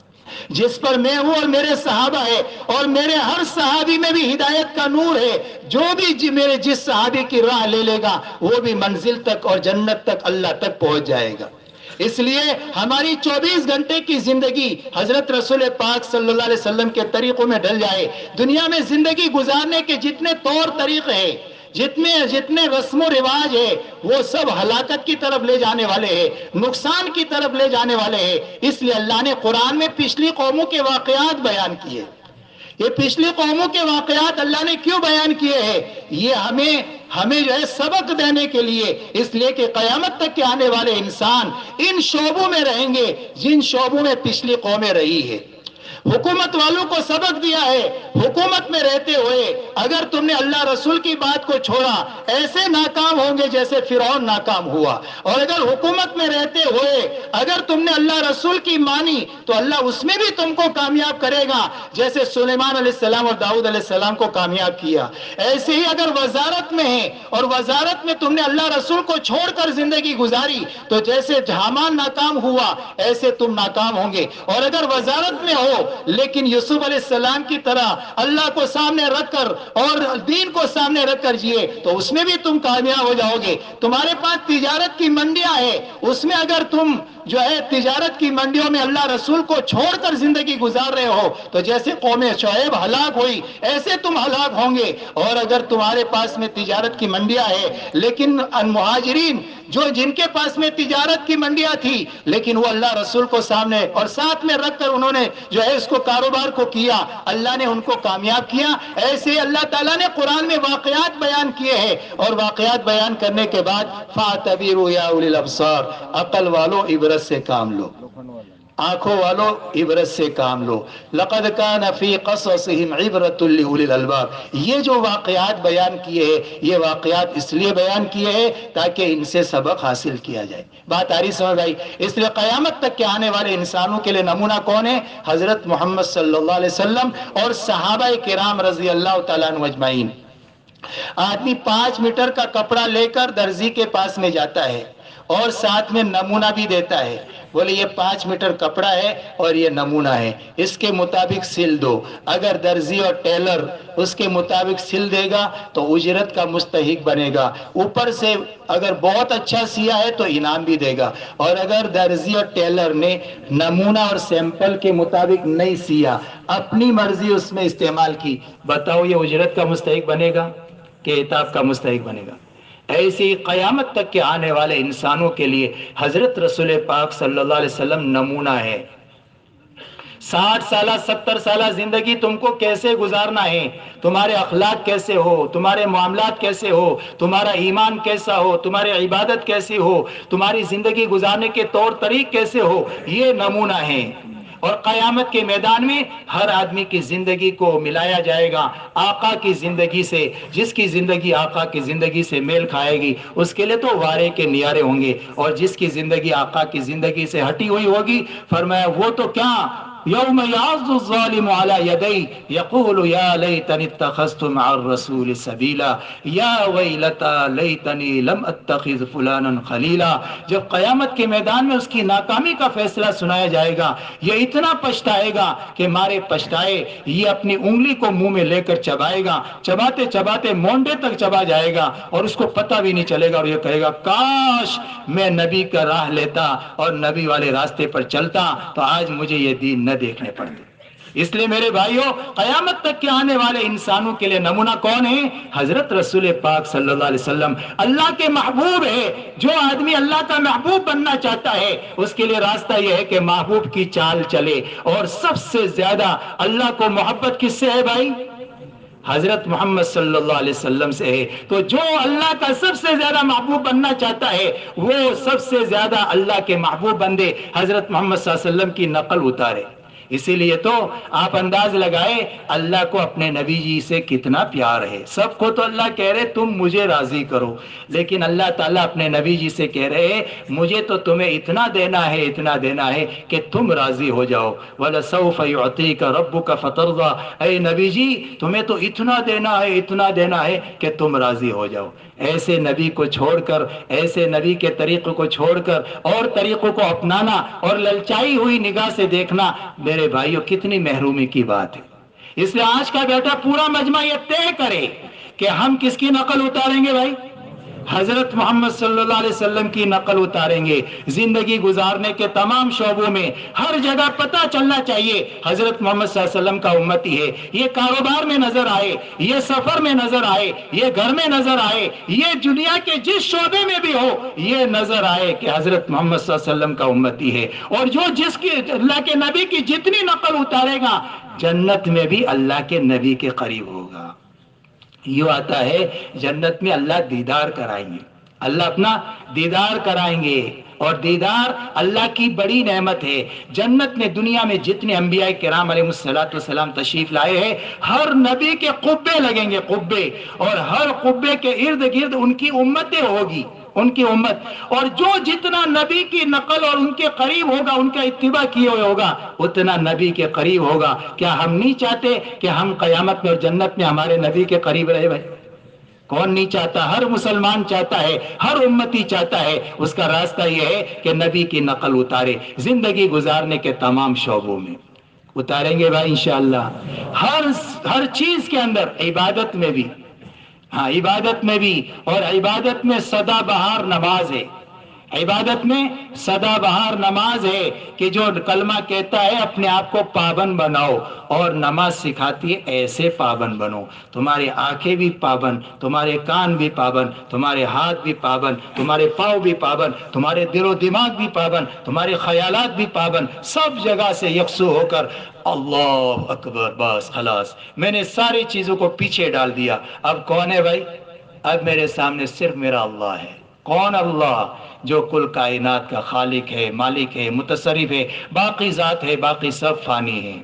جس پر میں ہوں اور میرے صحابہ ہے، اور میرے ہر صحابی میں بھی ہدایت کا نور ہے، جو بھی جی میرے جس صحابی کی راہ لے لے گا وہ بھی منزل تک اور جنت تک اللہ تک پہنچ جائے گا۔ اس لیے ہماری چوبیس گھنٹے کی زندگی حضرت رسول پاک صلی اللہ علیہ وسلم کے طریقوں میں ڈل جائے۔ دنیا میں زندگی گزارنے کے جتنے طور طریقے ہیں، جتنے جتنے رسم و رواج ہے، وہ سب ہلاکت کی طرف لے جانے والے ہیں، نقصان کی طرف لے جانے والے ہیں۔ اس لیے اللہ نے قرآن میں پچھلی قوموں کے واقعات بیان کیے۔ یہ پچھلی قوموں کے واقعات اللہ نے کیوں بیان کیے ہیں؟ یہ ہمیں ہمیں جو ہے سبق دینے کے لیے، اس لیے کہ قیامت تک کے آنے والے انسان ان شعبوں میں رہیں گے جن شعبوں میں پچھلی قومیں رہی ہے۔ حکومت والوں کو سبق دیا ہے، حکومت میں رہتے ہوئے اگر تم نے اللہ رسول کی بات کو چھوڑا ایسے ناکام ہوں گے جیسے فرعون ناکام ہوا، اور اگر حکومت میں رہتے ہوئے اگر تم نے اللہ رسول کی مانی تو اللہ اس میں بھی تم کو کامیاب کرے گا جیسے سلیمان علیہ السلام اور داؤد علیہ السلام کو کامیاب کیا۔ ایسے ہی اگر وزارت میں ہے اور وزارت میں تم نے اللہ رسول کو چھوڑ کر زندگی گزاری تو جیسے حامان ناکام ہوا ایسے تم ناکام ہوں گے، اور اگر وزارت میں ہو لیکن یوسف علیہ السلام کی طرح اللہ کو سامنے رکھ کر اور دین کو سامنے رکھ کر جیے تو اس میں بھی تم کامیاب ہو جاؤ گے۔ تمہارے پاس تجارت کی منڈیاں ہیں، اس میں اگر تم جو ہے تجارت کی منڈیوں میں اللہ رسول کو چھوڑ کر زندگی گزار رہے ہو تو جیسے قوم شعیب ہلاک ہوئی ایسے تم ہلاک ہوں گے۔ اور اگر تمہارے پاس میں تجارت کی منڈیاں ہیں لیکن مہاجرین جو جن کے پاس میں تجارت کی منڈیاں تھی لیکن وہ اللہ رسول کو سامنے اور ساتھ میں رکھ کر انہوں نے جو ہے اس کو کاروبار کو کیا، اللہ نے ان کو کامیاب کیا۔ ایسے اللہ تعالیٰ نے قرآن میں واقعات بیان کیے ہیں، اور واقعات بیان کرنے کے بعد فَاعْتَبِرُوا يَا أُولِي الْأَبْصَارِ، عقل والو عبرت سے کام لو، آنکھوں والو عبرت سے کام لو۔ لقد کان فی قصصہم عبرۃ لأولی الالباب، یہ جو واقعات بیان کیے ہیں یہ واقعات اس لیے بیان کیے ہیں تاکہ ان سے سبق حاصل کیا جائے۔ بات آ رہی سمجھ بھائی؟ اس لیے قیامت تک کے آنے والے انسانوں کے لیے نمونہ کون ہے؟ حضرت محمد صلی اللہ علیہ وسلم اور صحابہ کرام رضی اللہ تعالیٰ عنہ اجمعین۔ آدمی پانچ میٹر کا کپڑا لے کر درزی کے پاس میں جاتا ہے اور ساتھ میں نمونہ بھی دیتا ہے، بولے یہ پانچ میٹر کپڑا ہے اور یہ نمونہ ہے، اس کے مطابق سل دو۔ اگر درزی اور ٹیلر اس کے مطابق سل دے گا تو اجرت کا مستحق بنے گا، اوپر سے اگر بہت اچھا سیا ہے تو انعام بھی دے گا، اور اگر درزی اور ٹیلر نے نمونہ اور سیمپل کے مطابق نہیں سیا، اپنی مرضی اس میں استعمال کی، بتاؤ یہ اجرت کا مستحق بنے گا کہ عتاب کا مستحق بنے گا؟ ایسی قیامت تک کے آنے والے انسانوں کے لیے حضرت رسول پاک صلی اللہ علیہ وسلم نمونہ ہے۔ ساٹھ سالہ ستر سالہ زندگی تم کو کیسے گزارنا ہے، تمہارے اخلاق کیسے ہو، تمہارے معاملات کیسے ہو، تمہارا ایمان کیسا ہو، تمہاری عبادت کیسی ہو، تمہاری زندگی گزارنے کے طور طریق کیسے ہو، یہ نمونہ ہے۔ اور قیامت کے میدان میں ہر آدمی کی زندگی کو ملایا جائے گا آقا کی زندگی سے۔ جس کی زندگی آقا کی زندگی سے میل کھائے گی اس کے لیے تو وارے کے نیارے ہوں گے، اور جس کی زندگی آقا کی زندگی سے ہٹی ہوئی ہوگی، فرمایا وہ تو کیا یوم یعض الظالم علی یدی یقول یا لیتنی اتخذت مع الرسول سبیلا یا ویلتا لیتنی لم اتخذ فلانا خلیلا۔ جب قیامت کے میدان میں اس کی ناکامی کا فیصلہ سنایا جائے گا، یہ اتنا پچھتائے گا کہ مارے پچھتائے، یہ اپنی انگلی کو منہ میں لے کر چبائے گا، چباتے چباتے مونڈے تک چبا جائے گا اور اس کو پتہ بھی نہیں چلے گا، اور یہ کہے گا کاش میں نبی کا راہ لیتا اور نبی والے راستے پر چلتا تو آج مجھے یہ دین نہ دیکھنے پڑتے۔ اس لیے میرے بھائیوں، قیامت تک کے آنے والے انسانوں کے لیے نمونہ کون ہے؟ حضرت رسول پاک صلی اللہ علیہ وسلم اللہ کے محبوب ہے۔ جو آدمی اللہ کا محبوب بننا چاہتا ہے اس کے لیے راستہ یہ ہے کہ محبوب کی چال چلے، اور سب سے زیادہ اللہ کو محبت کس سے ہے بھائی؟ حضرت محمد صلی اللہ علیہ وسلم سے ہے۔ تو جو اللہ کا سب سے زیادہ محبوب بننا چاہتا ہے وہ سب سے زیادہ اللہ کے محبوب بندے حضرت محمد صلی اللہ علیہ وسلم کی نقل اتارے۔ اسی لیے تو آپ انداز لگائے اللہ کو اپنے نبی جی سے کتنا پیار ہے۔ سب کو تو اللہ کہہ رہے تم مجھے راضی کرو، لیکن اللہ تعالیٰ اپنے نبی جی سے کہہ رہے مجھے تو تمہیں اتنا دینا ہے، اتنا دینا ہے کہ تم راضی ہو جاؤ۔ وَلَسَوْفَ يُعْطِيكَ رَبُّكَ فَتَرْضَىٰ، اے نبی جی تمہیں تو اتنا دینا ہے، اتنا دینا ہے کہ تم راضی ہو جاؤ۔ ایسے نبی کو چھوڑ کر، ایسے نبی کے طریقوں کو چھوڑ کر اور طریقوں کو اپنانا اور للچائی ہوئی نگاہ سے دیکھنا، میرے بھائیوں کتنی محرومی کی بات ہے۔ اس لیے آج کا بیٹا پورا مجمع یہ طے کرے کہ ہم کس کی نقل اتاریں گے بھائی؟ حضرت محمد صلی اللہ علیہ وسلم کی نقل اتاریں گے۔ زندگی گزارنے کے تمام شعبوں میں ہر جگہ پتہ چلنا چاہیے حضرت محمد صلی اللہ علیہ وسلم کا امتی ہے۔ یہ کاروبار میں نظر آئے، یہ سفر میں نظر آئے، یہ گھر میں نظر آئے، یہ دنیا کے جس شعبے میں بھی ہو یہ نظر آئے کہ حضرت محمد صلی اللہ علیہ وسلم کا امتی ہے۔ اور جو جس کی اللہ کے نبی کی جتنی نقل اتارے گا جنت میں بھی اللہ کے نبی کے قریب ہوگا۔ یوں آتا ہے جنت میں اللہ دیدار کرائیں گے، اللہ اپنا دیدار کرائیں گے، اور دیدار اللہ کی بڑی نعمت ہے۔ جنت میں دنیا میں جتنے انبیاء کرام علیہ الصلوۃ والسلام تشریف لائے ہیں ہر نبی کے قبے لگیں گے، قبے، اور ہر قبے کے ارد گرد ان کی امتیں ہوگی، ان کی امت، اور جو جتنا نبی کی نقل اور ان کے قریب ہوگا، ان کا اتباع کیے ہوئے ہوگا، اتنا نبی کے قریب ہوگا۔ کیا ہم نہیں چاہتے کہ ہم قیامت میں اور جنت میں ہمارے نبی کے قریب رہے بھائی؟ کون نہیں چاہتا؟ ہر مسلمان چاہتا ہے، ہر امتی چاہتا ہے۔ اس کا راستہ یہ ہے کہ نبی کی نقل اتارے زندگی گزارنے کے تمام شعبوں میں۔ اتاریں گے بھائی انشاءاللہ، ہر ہر چیز کے اندر، عبادت میں بھی، ہاں عبادت میں بھی، اور عبادت میں سدا بہار نماز ہے۔ عبادت میں سدا بہار نماز ہے کہ جو کلمہ کہتا ہے اپنے آپ کو پابند بناؤ، اور نماز سکھاتی ہے ایسے پابند بنو، تمہاری آنکھیں بھی پابند، تمہارے کان بھی پابند، تمہارے ہاتھ بھی پابند، تمہارے پاؤں بھی پابند، تمہارے دل و دماغ بھی پابند، تمہارے خیالات بھی پابند، سب جگہ سے یکسو ہو کر اللہ اکبر، بس خلاص میں نے ساری چیزوں کو پیچھے ڈال دیا۔ اب کون ہے بھائی؟ اب میرے سامنے صرف میرا اللہ ہے۔ کون؟ اللہ، جو کل کائنات کا خالق ہے، مالک ہے، متصرف ہے، باقی ذات ہے، باقی سب فانی ہے۔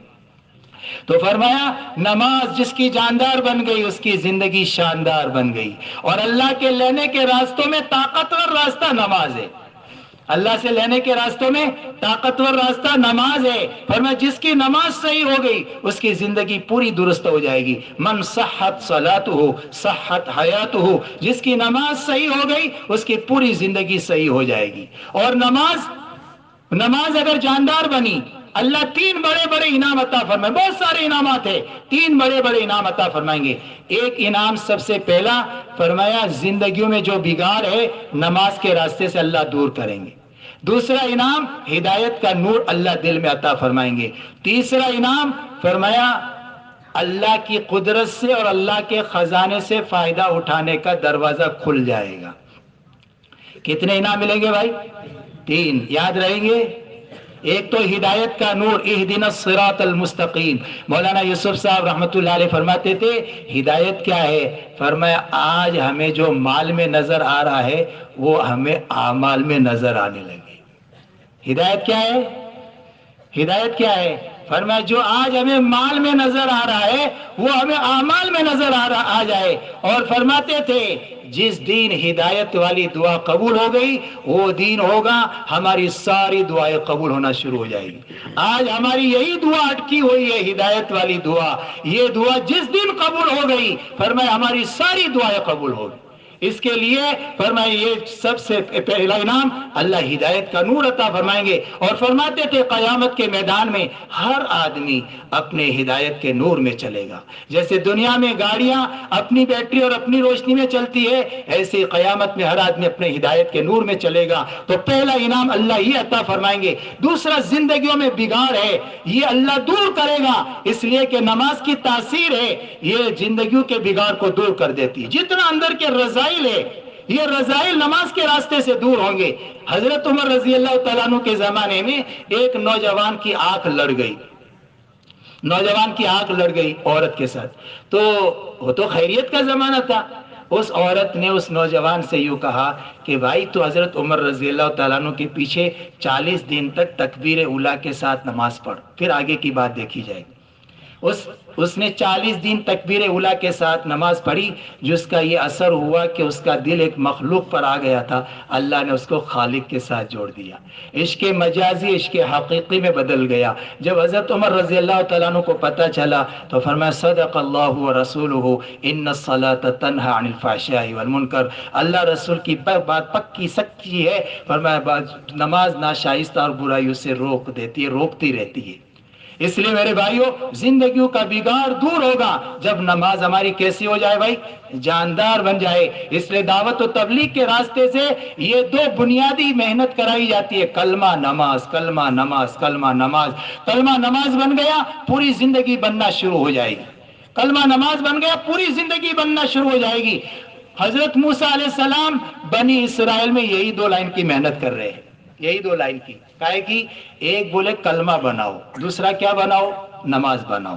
تو فرمایا نماز جس کی جاندار بن گئی اس کی زندگی شاندار بن گئی، اور اللہ کے لینے کے راستوں میں طاقتور راستہ نماز ہے۔ اللہ سے لینے کے راستوں میں طاقتور راستہ نماز ہے۔ فرمایا جس کی نماز صحیح ہو گئی اس کی زندگی پوری درست ہو جائے گی۔ من صحت صلاتہ صحت حیاتہ، جس کی نماز صحیح ہو گئی اس کی پوری زندگی صحیح ہو جائے گی۔ اور نماز نماز اگر جاندار بنی اللہ تین بڑے بڑے انعام عطا فرمائے. بہت سارے انعامات ہیں, تین بڑے بڑے انعام عطا فرمائیں گے. ایک انعام سب سے پہلا فرمایا زندگیوں میں جو بگاڑ ہے نماز کے راستے سے اللہ دور کریں گے. دوسرا انعام ہدایت کا نور اللہ دل میں عطا فرمائیں گے. تیسرا انعام فرمایا اللہ کی قدرت سے اور اللہ کے خزانے سے فائدہ اٹھانے کا دروازہ کھل جائے گا. کتنے انعام ملیں گے بھائی؟ تین. یاد رہیں گے؟ ایک تو ہدایت کا نور, اہدنا الصراط المستقیم. مولانا یوسف صاحب رحمۃ اللہ علیہ فرماتے تھے ہدایت کیا ہے؟ فرمایا آج ہمیں جو مال میں نظر آ رہا ہے وہ ہمیں اعمال میں نظر آنے لگے. ہدایت کیا ہے؟ ہدایت کیا ہے؟ فرمایا جو آج ہمیں مال میں نظر آ رہا ہے وہ ہمیں اعمال میں نظر آ رہا آ جائے. اور فرماتے تھے جس دن ہدایت والی دعا قبول ہو گئی وہ دن ہوگا ہماری ساری دعائیں قبول ہونا شروع ہو جائے گی. آج ہماری یہی دعا اٹکی ہوئی ہے, ہدایت والی دعا. یہ دعا جس دن قبول ہو گئی فرمایا ہماری ساری دعائیں قبول ہو گئی. اس کے لیے فرمائے یہ سب سے پہلا انعام اللہ ہدایت کا نور عطا فرمائیں گے. اور فرماتے تھے قیامت کے میدان میں ہر آدمی اپنے ہدایت کے نور میں چلے گا. جیسے دنیا میں گاڑیاں اپنی بیٹری اور اپنی روشنی میں چلتی ہے ایسے قیامت میں ہر آدمی اپنے ہدایت کے نور میں چلے گا. تو پہلا انعام اللہ یہ عطا فرمائیں گے. دوسرا زندگیوں میں بگاڑ ہے یہ اللہ دور کرے گا, اس لیے کہ نماز کی تاثیر ہے یہ زندگیوں کے بگاڑ کو دور کر دیتی ہے. جتنا اندر کے رضائل ہے یہ رضائل نماز کے راستے سے دور ہوں گے. حضرت عمر رضی اللہ تعالیٰ عنہ کے زمانے میں ایک نوجوان کی آنکھ لڑ گئی, نوجوان کی آنکھ لڑ گئی عورت کے ساتھ. تو وہ تو خیریت کا زمانہ تھا. اس عورت نے اس نوجوان سے یوں کہا کہ بھائی تو حضرت عمر رضی اللہ تعالیٰ عنہ کے پیچھے چالیس دن تک تکبیر اولیٰ کے ساتھ نماز پڑھ, پھر آگے کی بات دیکھی جائے گی. اس اس نے چالیس دن تکبیر اولیٰ کے ساتھ نماز پڑھی, جس کا یہ اثر ہوا کہ اس کا دل ایک مخلوق پر آ گیا تھا, اللہ نے اس کو خالق کے ساتھ جوڑ دیا. عشق مجازی عشق حقیقی میں بدل گیا. جب حضرت عمر رضی اللہ تعالیٰ عنہ کو پتہ چلا تو فرمایا صدق اللہ و رسولہ ان الصلاۃ تنہی عن الفحشاء والمنکر. اللہ رسول کی بات پکی سچی ہے. فرمایا نماز ناشائستہ اور برائیوں سے روک دیتی ہے, روکتی رہتی ہے. اس لیے میرے بھائیوں زندگیوں کا بگاڑ دور ہوگا جب نماز ہماری کیسی ہو جائے بھائی؟ جاندار بن جائے. اس لیے دعوت و تبلیغ کے راستے سے یہ دو بنیادی محنت کرائی جاتی ہے, کلمہ نماز, کلمہ نماز, کلمہ نماز. کلمہ نماز بن گیا پوری زندگی بننا شروع ہو جائے گی. کلمہ نماز بن گیا پوری زندگی بننا شروع ہو جائے گی. حضرت موسیٰ علیہ السلام بنی اسرائیل میں یہی دو لائن کی محنت کر رہے ہیں, یہی دو لائن کی. کہے کی ایک بولے کلمہ بناؤ, دوسرا کیا بناؤ؟ نماز بناؤ.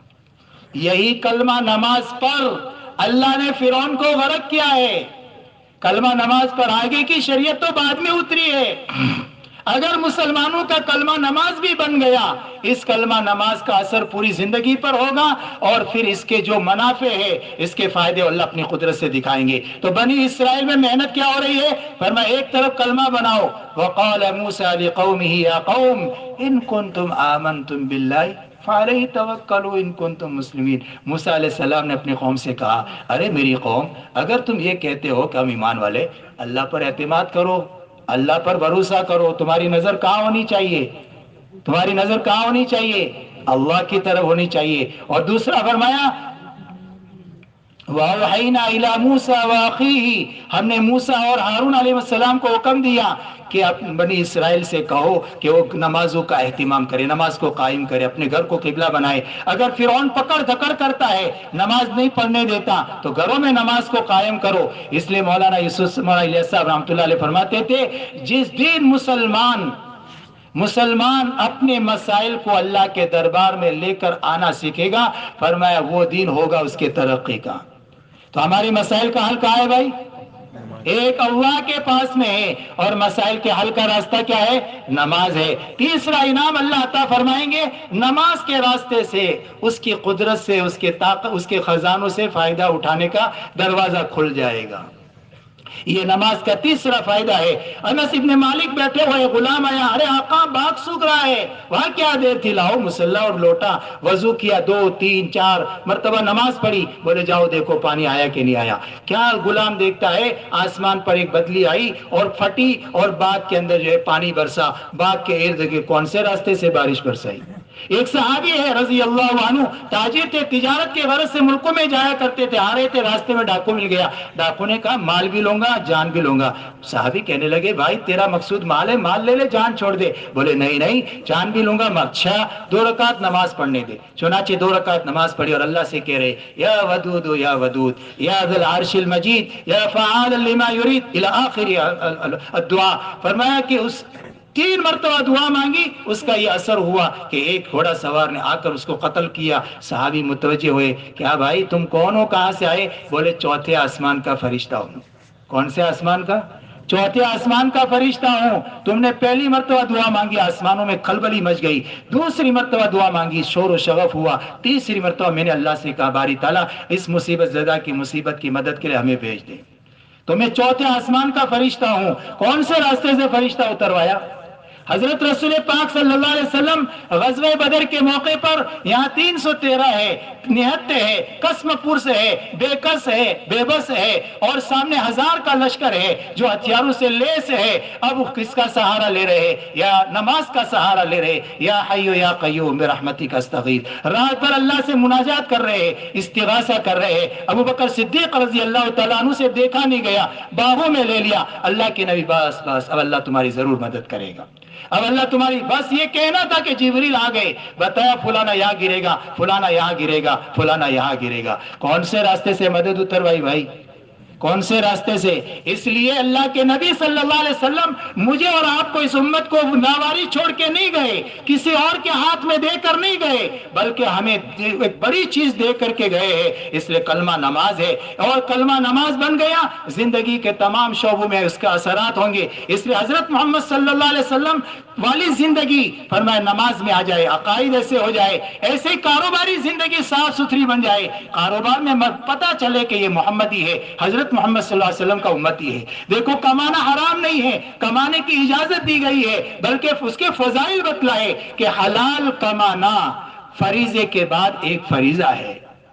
یہی کلمہ نماز پر اللہ نے فرعون کو غرق کیا ہے. کلمہ نماز پر آگے کی شریعت تو بعد میں اتری ہے. اگر مسلمانوں کا کلمہ نماز بھی بن گیا اس کلمہ نماز کا اثر پوری زندگی پر ہوگا اور پھر اس کے جو منافع ہے اس کے فائدے اللہ اپنی قدرت سے دکھائیں گے. تو بنی اسرائیل میں محنت کیا ہو رہی ہے؟ فرمایا ایک طرف کلمہ بناؤ. وقال موسیٰ لقومہ یا قوم ان کنتم آمنتم باللہ فعلیہ توکلوا ان کنتم مسلمین. موسیٰ علیہ السلام نے اپنی قوم سے کہا ارے میری قوم اگر تم یہ کہتے ہو کہ ہم ایمان والے, اللہ پر اعتماد کرو, اللہ پر بھروسہ کرو. تمہاری نظر کہاں ہونی چاہیے؟ تمہاری نظر کہاں ہونی چاہیے؟ اللہ کی طرف ہونی چاہیے. اور دوسرا فرمایا وَأَوْحَيْنَا إِلَى مُوسَى وَأَخِيهِ, ہم نے موسیٰ اور ہارون علیہ السلام کو حکم دیا کہ آپ بنی اسرائیل سے کہو کہ وہ نمازوں کا اہتمام کرے, نماز کو قائم کرے, اپنے گھر کو قبلہ بنائے. اگر فرعون پکڑ دھکڑ کرتا ہے نماز نہیں پڑھنے دیتا تو گھروں میں نماز کو قائم کرو. اس لیے مولانا یوسف مولانا صاحب رحمۃ اللہ علیہ فرماتے تھے جس دن مسلمان مسلمان اپنے مسائل کو اللہ کے دربار میں لے کر آنا سیکھے گا فرمایا وہ دن ہوگا اس کے ترقی کا. تو ہماری مسائل کا حل کہاں ہے بھائی؟ ایک اللہ کے پاس میں ہے اور مسائل کے حل کا راستہ کیا ہے؟ نماز ہے. تیسرا انعام اللہ عطا فرمائیں گے نماز کے راستے سے اس کی قدرت سے اس کے طاقت اس کے خزانوں سے فائدہ اٹھانے کا دروازہ کھل جائے گا. یہ نماز کا تیسرا فائدہ ہے۔ انس ابن مالک بیٹھے ہوئے، غلام آیا، ارے آقا باغ سوکھ رہا ہے، وہاں کیا دیر تھی، لاؤ مسلح اور لوٹا، وضو کیا، دو تین چار مرتبہ نماز پڑھی، بولے جاؤ دیکھو پانی آیا کہ نہیں آیا۔ کیا غلام دیکھتا ہے، آسمان پر ایک بدلی آئی اور پھٹی اور باغ کے اندر جو ہے پانی برسا، باغ کے ارد گرد کون سے راستے سے بارش برسائی۔ ایک صحابی ہے رضی اللہ عنہ، تاجر تھے، تجارت کے غرض سے ملکوں میں جایا کرتے تھے، آ رہے تھے، راستے میں ڈاکو مل گیا، ڈاکو نے کہا مال بھی لوں گا جان بھی لوں گا۔ صحابی کہنے لگے بھائی تیرا مقصود مال ہے، مال لے لے جان چھوڑ دے۔ بولے نہیں نہیں جان بھی لوں گا۔ اچھا دو رکعت نماز پڑھنے دے۔ چنانچہ دو رکعت نماز پڑھی اور اللہ سے کہہ رہے یا ودود یا ودود یا ذی العرش المجید یا فعال لما یرید الی آخر الدعاء۔ فرمایا کہ اس تین مرتبہ دعا مانگی، اس کا یہ اثر ہوا کہ ایک گھوڑا سوار نے آ کر اس کو قتل کیا۔ صحابی متوجہ ہوئے، کیا بھائی تم کون ہو، کہاں سے آئے؟ بولے چوتھے آسمان کا فرشتہ ہوں۔ کون سے آسمان کا؟ چوتھے آسمان کا فرشتہ ہوں۔ تم نے پہلی مرتبہ دعا مانگی، آسمانوں میں کھلبلی مچ گئی، دوسری مرتبہ دعا مانگی، شور و شغف ہوا، تیسری مرتبہ میں نے اللہ سے کہا باری تعالیٰ اس مصیبت زدہ کی مصیبت کی مدد کے لیے ہمیں بھیج دے، تو میں چوتھے آسمان کا فرشتہ ہوں۔ کون سے راستے سے فرشتہ اتروایا؟ حضرت رسول پاک صلی اللہ علیہ وسلم غزوہ بدر کے موقع پر یہاں تین سو تیرہ ہے، نہتے ہے، قسم پرس ہے، بے کس ہے، بے بس ہے، اور سامنے ہزار کا لشکر ہے جو ہتھیاروں سے لیس ہے۔ اب کس کا سہارا لے رہے؟ یا نماز کا سہارا لے رہے، یا حیو یا قیوم برحمتک استغیث، رات بھر اللہ سے مناجات کر رہے، استغاثہ کر رہے۔ ابو بکر صدیق رضی اللہ تعالیٰ عنہ سے دیکھا نہیں گیا، باہوں میں لے لیا۔ اللہ کے نبی بس بس اب اللہ تمہاری ضرور مدد کرے گا، اب اللہ تمہاری، بس یہ کہنا تھا کہ جبریل آ گئے، بتایا فلانا یہاں گرے گا، فلانا یہاں گرے گا، فلانا یہاں گرے گا۔ کون سے راستے سے مدد اتروائی بھائی؟ کون سے راستے سے؟ اس لیے اللہ کے نبی صلی اللہ علیہ وسلم مجھے اور آپ کو، اس امت کو لاواری چھوڑ کے نہیں گئے، کسی اور کے ہاتھ میں دے کر نہیں گئے، بلکہ ہمیں ایک بڑی چیز دے کر کے گئے ہیں۔ اس لیے کلمہ نماز ہے، اور کلمہ نماز بن گیا زندگی کے تمام شعبوں میں اس کا اثرات ہوں گے۔ اس لیے حضرت محمد صلی اللہ علیہ وسلم والی زندگی فرمایا نماز میں آ جائے، عقائد ایسے ہو جائے، ایسے کاروباری زندگی صاف ستھری بن جائے، کاروبار میں پتہ چلے کہ یہ محمدی ہے، حضرت محمد صلی اللہ علیہ وسلم کا امتی ہے۔ دیکھو کمانا حرام نہیں ہے، کمانے کی اجازت دی گئی ہے، بلکہ اس کے فضائل بتلائے کہ حلال کمانا فریضے کے بعد ایک فریضہ ہے۔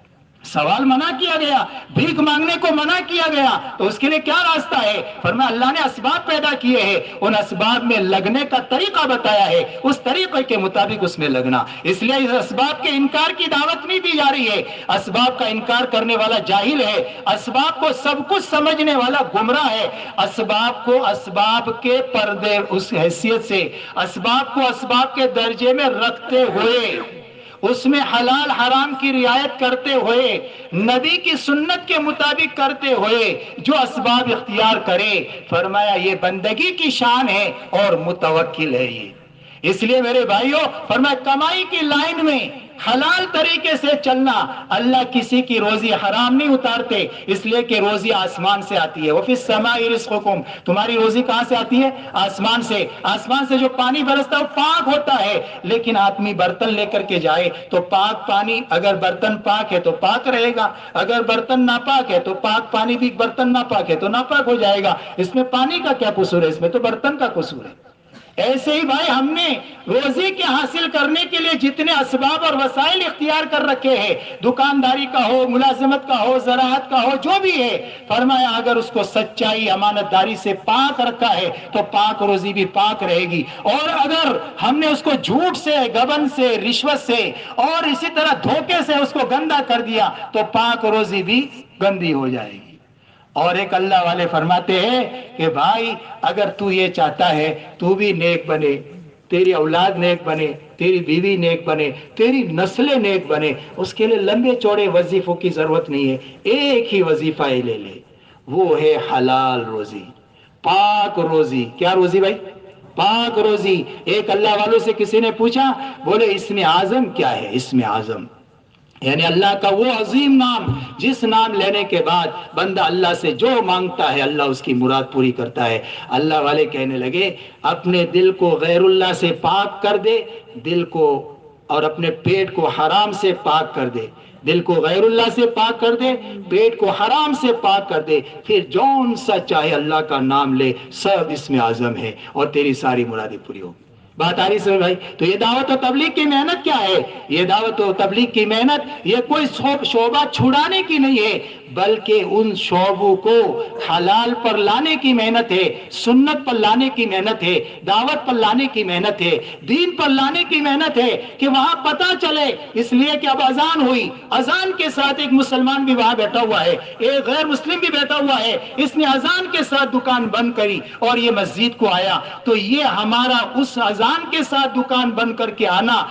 سوال منع کیا گیا، بھیک مانگنے کو منع کیا گیا، تو اس کے لیے کیا راستہ ہے؟ فرمایا اللہ نے اسباب پیدا کیے ہیں، ان اسباب میں لگنے کا طریقہ بتایا ہے، اس طریقے کے مطابق اس میں لگنا۔ اس لیے اس اسباب کے انکار کی دعوت نہیں دی جا رہی ہے۔ اسباب کا انکار کرنے والا جاہل ہے، اسباب کو سب کچھ سمجھنے والا گمراہ ہے۔ اسباب کو اسباب کے پردے اس حیثیت سے، اسباب کو اسباب کے درجے میں رکھتے ہوئے، اس میں حلال حرام کی رعایت کرتے ہوئے، نبی کی سنت کے مطابق کرتے ہوئے جو اسباب اختیار کرے، فرمایا یہ بندگی کی شان ہے اور متوکل ہے یہ۔ اس لیے میرے بھائیوں فرمایا کمائی کی لائن میں حلال طریقے سے چلنا، اللہ کسی کی روزی حرام نہیں اتارتے، اس لیے کہ روزی آسمان سے آتی ہے۔ وَفِي السَّمَاءِ رِزْقُكُمْ، تمہاری روزی کہاں سے آتی ہے؟ آسمان سے۔ آسمان سے جو پانی برستا ہے وہ پاک ہوتا ہے، لیکن آدمی برتن لے کر کے جائے تو پاک پانی، اگر برتن پاک ہے تو پاک رہے گا، اگر برتن ناپاک ہے تو پاک پانی بھی، برتن ناپاک ہے تو ناپاک ہو جائے گا۔ اس میں پانی کا کیا قصور ہے؟ اس میں تو برتن کا قصور ہے۔ ایسے ہی بھائی ہم نے روزی کے حاصل کرنے کے لیے جتنے اسباب اور وسائل اختیار کر رکھے ہیں، دکانداری کا ہو، ملازمت کا ہو، زراعت کا ہو، جو بھی ہے، فرمایا اگر اس کو سچائی امانت داری سے پاک رکھا ہے تو پاک روزی بھی پاک رہے گی، اور اگر ہم نے اس کو جھوٹ سے، گبن سے، رشوت سے اور اسی طرح دھوکے سے اس کو گندا کر دیا تو پاک روزی بھی گندی ہو جائے گی۔ اور ایک اللہ والے فرماتے ہیں کہ بھائی اگر تو یہ چاہتا ہے تو بھی نیک بنے، تیری اولاد نیک بنے، تیری بیوی نیک بنے، تیری نسلیں نیک بنے، اس کے لیے لمبے چوڑے وظیفوں کی ضرورت نہیں ہے، ایک ہی وظیفہ ہی لے لے، وہ ہے حلال روزی، پاک روزی۔ کیا روزی بھائی؟ پاک روزی۔ ایک اللہ والوں سے کسی نے پوچھا، بولے اسم اعظم کیا ہے؟ اسم اعظم یعنی اللہ کا وہ عظیم نام جس نام لینے کے بعد بندہ اللہ سے جو مانگتا ہے اللہ اس کی مراد پوری کرتا ہے۔ اللہ والے کہنے لگے اپنے دل کو غیر اللہ سے پاک کر دے، دل کو اور اپنے پیٹ کو حرام سے پاک کر دے، دل کو غیر اللہ سے پاک کر دے، پیٹ کو حرام سے پاک کر دے، پھر جون سا چاہے اللہ کا نام لے، سب اس میں اعظم ہے اور تیری ساری مرادیں پوری ہوگی۔ بات آ رہی سر بھائی؟ تو یہ دعوت و تبلیغ کی محنت کیا ہے؟ یہ دعوت و تبلیغ کی محنت یہ کوئی شعبہ چھڑانے کی نہیں ہے، بلکہ ان شعبوں کو حلال پر لانے کی محنت ہے، سنت پر لانے کی محنت ہے، دعوت پر لانے کی محنت ہے، دین پر لانے کی محنت ہے کہ وہاں پتہ چلے۔ اس لیے کہ اب اذان ہوئی، اذان کے ساتھ ایک مسلمان بھی وہاں بیٹھا ہوا ہے، ایک غیر مسلم بھی بیٹھا ہوا ہے، اس نے اذان کے ساتھ دکان بند کری اور یہ مسجد کو آیا، تو یہ ہمارا اس اذان کے ساتھ دکان بند کر کے آنا،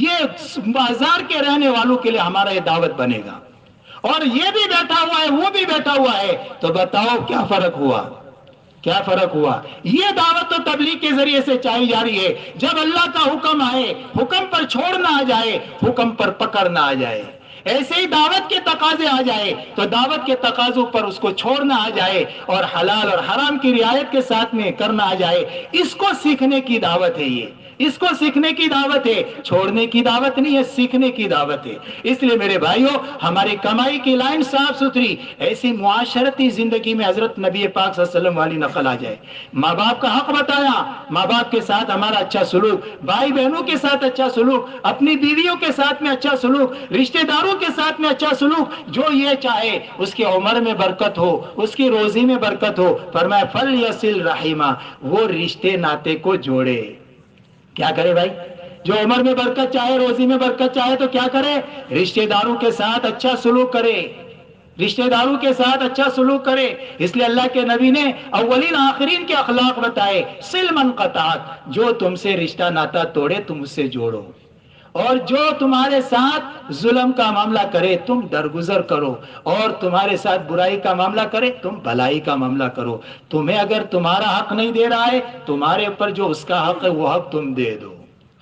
یہ بازار کے رہنے والوں کے لیے ہمارا یہ دعوت بنے گا۔ اور یہ بھی بیٹھا ہوا ہے، وہ بھی بیٹھا ہوا ہے، تو بتاؤ کیا فرق ہوا؟ کیا فرق ہوا؟ یہ دعوت و تبلیغ کے ذریعے سے چاہی جا رہی ہے۔ جب اللہ کا حکم آئے، حکم پر چھوڑنا آ جائے، حکم پر پکڑنا آ جائے، ایسے ہی دعوت کے تقاضے آ جائے تو دعوت کے تقاضوں پر اس کو چھوڑنا آ جائے اور حلال اور حرام کی رعایت کے ساتھ میں کرنا آ جائے۔ اس کو سیکھنے کی دعوت ہے، یہ اس کو سیکھنے کی دعوت ہے، چھوڑنے کی دعوت نہیں ہے، سیکھنے کی دعوت ہے۔ اس لیے میرے بھائیوں، ہماری کمائی کی لائن صاف ستھری، ایسی معاشرتی زندگی میں حضرت نبی پاک صلی اللہ علیہ وسلم والی نقل آ جائے۔ ماں باپ کا حق بتایا، ماں باپ کے ساتھ ہمارا اچھا سلوک، بھائی بہنوں کے ساتھ اچھا سلوک، اپنی بیویوں کے ساتھ میں اچھا سلوک، رشتہ داروں کے ساتھ میں اچھا سلوک، جو یہ چاہے اس کی عمر میں برکت ہو، اس کی روزی میں برکت ہو، فرمایا فلیصل رحمہ، وہ رشتے ناتے کو جوڑے۔ کیا کرے بھائی؟ جو عمر میں برکت چاہے، روزی میں برکت چاہے تو کیا کرے؟ رشتہ داروں کے ساتھ اچھا سلوک کرے، رشتہ داروں کے ساتھ اچھا سلوک کرے۔ اس لیے اللہ کے نبی نے اولین آخرین کے اخلاق بتائے، صل من قطعت، جو تم سے رشتہ ناتا توڑے تم اس سے جوڑو، اور جو تمہارے ساتھ ظلم کا معاملہ کرے تم درگزر کرو، اور تمہارے ساتھ برائی کا معاملہ کرے تم بھلائی کا معاملہ کرو۔ تمہیں اگر تمہارا حق نہیں دے رہا ہے، تمہارے اوپر جو اس کا حق ہے وہ حق تم دے دو۔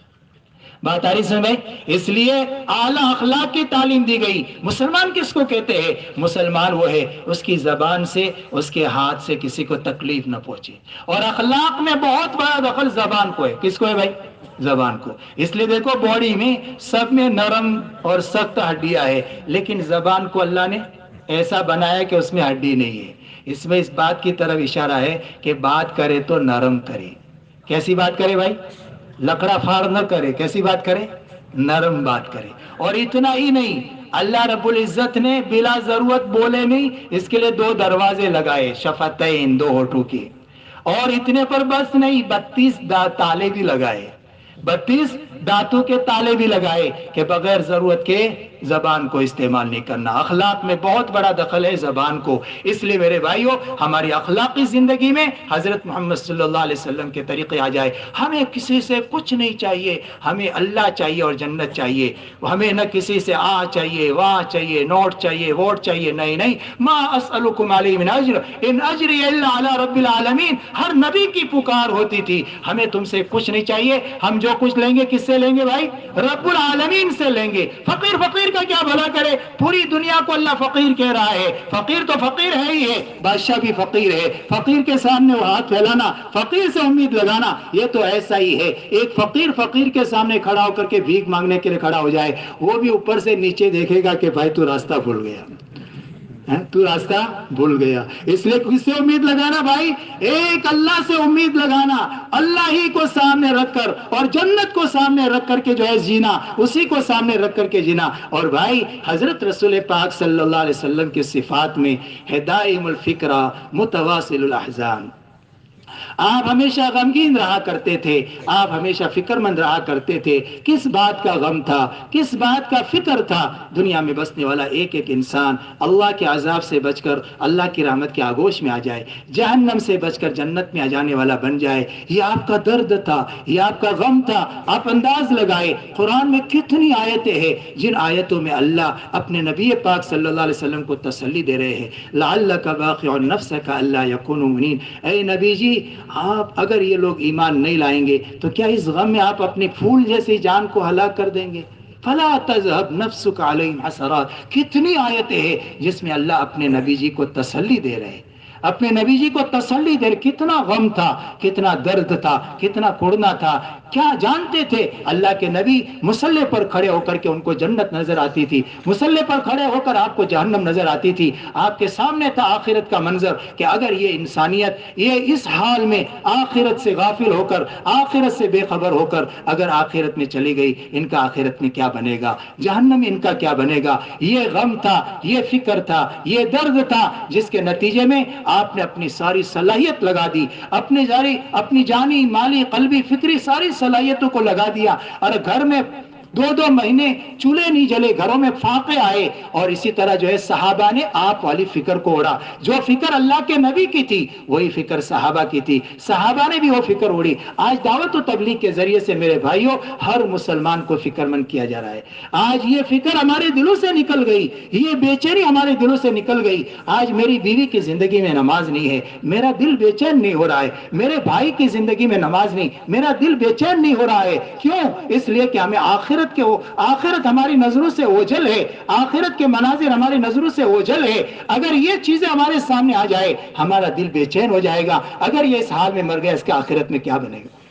بات آ رہی سمجھ میں؟ اس لیے اعلیٰ اخلاق کی تعلیم دی گئی۔ مسلمان کس کو کہتے ہیں؟ مسلمان وہ ہے اس کی زبان سے، اس کے ہاتھ سے کسی کو تکلیف نہ پہنچے، اور اخلاق میں بہت بڑا دخل زبان کو ہے۔ کس کو ہے بھائی؟ زبان کو۔ اس لیے دیکھو باڈی میں سب میں نرم اور سخت ہڈیاں ہے، لیکن زبان کو اللہ نے ایسا بنایا کہ اس میں ہڈی نہیں ہے۔ اس میں اس بات کی طرف اشارہ ہے کہ بات کرے تو نرم کرے۔ کیسی بات کرے بھائی؟ لکڑا پھاڑ نہ کرے، کیسی بات کرے؟ نرم بات کرے۔ اور اتنا ہی نہیں، اللہ رب العزت نے بلا ضرورت بولے نہیں، اس کے لیے دو دروازے لگائے، شفتین، دو ہونٹوں کے، اور اتنے پر بس نہیں، بتیس تالے بھی لگائے، بتیس دانتوں کے تالے بھی لگائے کہ بغیر ضرورت کے زبان کو استعمال نہیں کرنا۔ اخلاق میں بہت بڑا دخل ہے زبان کو۔ اس لیے میرے بھائیوں، ہماری اخلاقی زندگی میں حضرت محمد صلی اللہ علیہ وسلم کے طریقے آ جائے۔ ہمیں کسی سے کچھ نہیں چاہیے، ہمیں اللہ چاہیے اور جنت چاہیے۔ ہمیں نہ کسی سے آ چاہیے، واہ چاہیے، نوٹ چاہیے، ووٹ چاہیے، نہیں نہیں۔ ما اسألکم علیہ من اجر ان اجری الا علی رب العالمین، ہر نبی کی پکار ہوتی تھی، ہمیں تم سے کچھ نہیں چاہیے، ہم جو کچھ لیں گے کس سے لیں گے بھائی؟ رب العالمین سے لیں گے۔ فقیر فقیر کا کیا بھلا کرے؟ پوری دنیا کو اللہ فقیر کہہ رہا ہے، فقیر تو فقیر ہے ہی ہے، بادشاہ بھی فقیر ہے۔ فقیر کے سامنے وہ ہاتھ پھیلانا، فقیر سے امید لگانا، یہ تو ایسا ہی ہے۔ ایک فقیر فقیر کے سامنے کھڑا ہو کر کے بھیک مانگنے کے لیے کھڑا ہو جائے، وہ بھی اوپر سے نیچے دیکھے گا کہ بھائی تو راستہ بھول گیا، تو راستہ بھول گیا۔ اس لیے کس سے امید لگانا بھائی؟ ایک اللہ سے امید لگانا، اللہ ہی کو سامنے رکھ کر اور جنت کو سامنے رکھ کر کے جو ہے جینا، اسی کو سامنے رکھ کر کے جینا۔ اور بھائی حضرت رسول پاک صلی اللہ علیہ وسلم کے صفات میں ہے دائم الفکرہ متواصل الاحزان۔ آپ ہمیشہ غمگین رہا کرتے تھے، آپ ہمیشہ فکر مند رہا کرتے تھے۔ کس بات کا غم تھا، کس بات کا فکر تھا؟ دنیا میں بسنے والا ایک ایک انسان اللہ کے عذاب سے بچ کر اللہ کی رحمت کے آغوش میں آ جائے، جہنم سے بچ کر جنت میں آ جانے والا بن جائے۔ یہ آپ کا درد تھا، یہ آپ کا غم تھا۔ آپ انداز لگائے قرآن میں کتنی آیتیں ہیں جن آیتوں میں اللہ اپنے نبی پاک صلی اللہ علیہ وسلم کو تسلی دے رہے ہیں۔ لعلک باخع نفسک الا یکونوا مؤمنین، اے نبی جی آپ اگر یہ لوگ ایمان نہیں لائیں گے تو کیا اس غم میں آپ اپنی پھول جیسی جان کو ہلاک کر دیں گے؟ فلا تذهب نفسك عليهم حسرات۔ کتنی آیتیں ہیں جس میں اللہ اپنے نبی جی کو تسلی دے رہے ہیں، اپنے نبی جی کو تسلی دے رہے۔ کتنا غم تھا، کتنا درد تھا، کتنا کڑنا تھا، کیا جانتے تھے؟ اللہ کے نبی مصلی پر کھڑے ہو کر کے ان کو جنت نظر آتی تھی، مصلی پر کھڑے ہو کر آپ کو جہنم نظر آتی تھی، آپ کے سامنے تھا آخرت کا منظر کہ اگر یہ انسانیت یہ اس حال میں آخرت سے غافل ہو کر، آخرت سے بے خبر ہو کر اگر آخرت میں چلی گئی، ان کا آخرت میں کیا بنے گا، جہنم میں ان کا کیا بنے گا۔ یہ غم تھا، یہ فکر تھا، یہ درد تھا، جس کے نتیجے میں آپ نے اپنی ساری صلاحیت لگا دی، اپنی جاری اپنی جانی مالی قلبی فکری ساری صلاحیتوں کو لگا دیا، اور گھر میں دو دو مہینے چولہے نہیں جلے، گھروں میں فاقے آئے، اور اسی طرح جو ہے صحابہ نے آپ والی فکر کو اڑا۔ جو فکر اللہ کے نبی کی تھی وہی فکر صحابہ کی تھی، صحابہ نے بھی وہ فکر اڑی۔ آج دعوت و تبلیغ کے ذریعے سے میرے بھائیوں ہر مسلمان کو فکر مند کیا جا رہا ہے۔ آج یہ فکر ہمارے دلوں سے نکل گئی، یہ بے چینی ہمارے دلوں سے نکل گئی۔ آج میری بیوی کی زندگی میں نماز نہیں ہے، میرا دل بے چین نہیں ہو رہا ہے، میرے بھائی کی زندگی میں نماز نہیں، میرا دل بے چین نہیں ہو رہا ہے۔ کیوں؟ اس لیے کہ ہمیں آخرت کے آخرت ہماری نظروں سے اوجھل ہے، آخرت کے مناظر ہماری نظروں سے اوجھل ہے۔ اگر یہ چیزیں ہمارے سامنے آ جائے ہمارا دل بے چین ہو جائے گا، اگر یہ اس حال میں مر گیا اس کے آخرت میں کیا بنے گا۔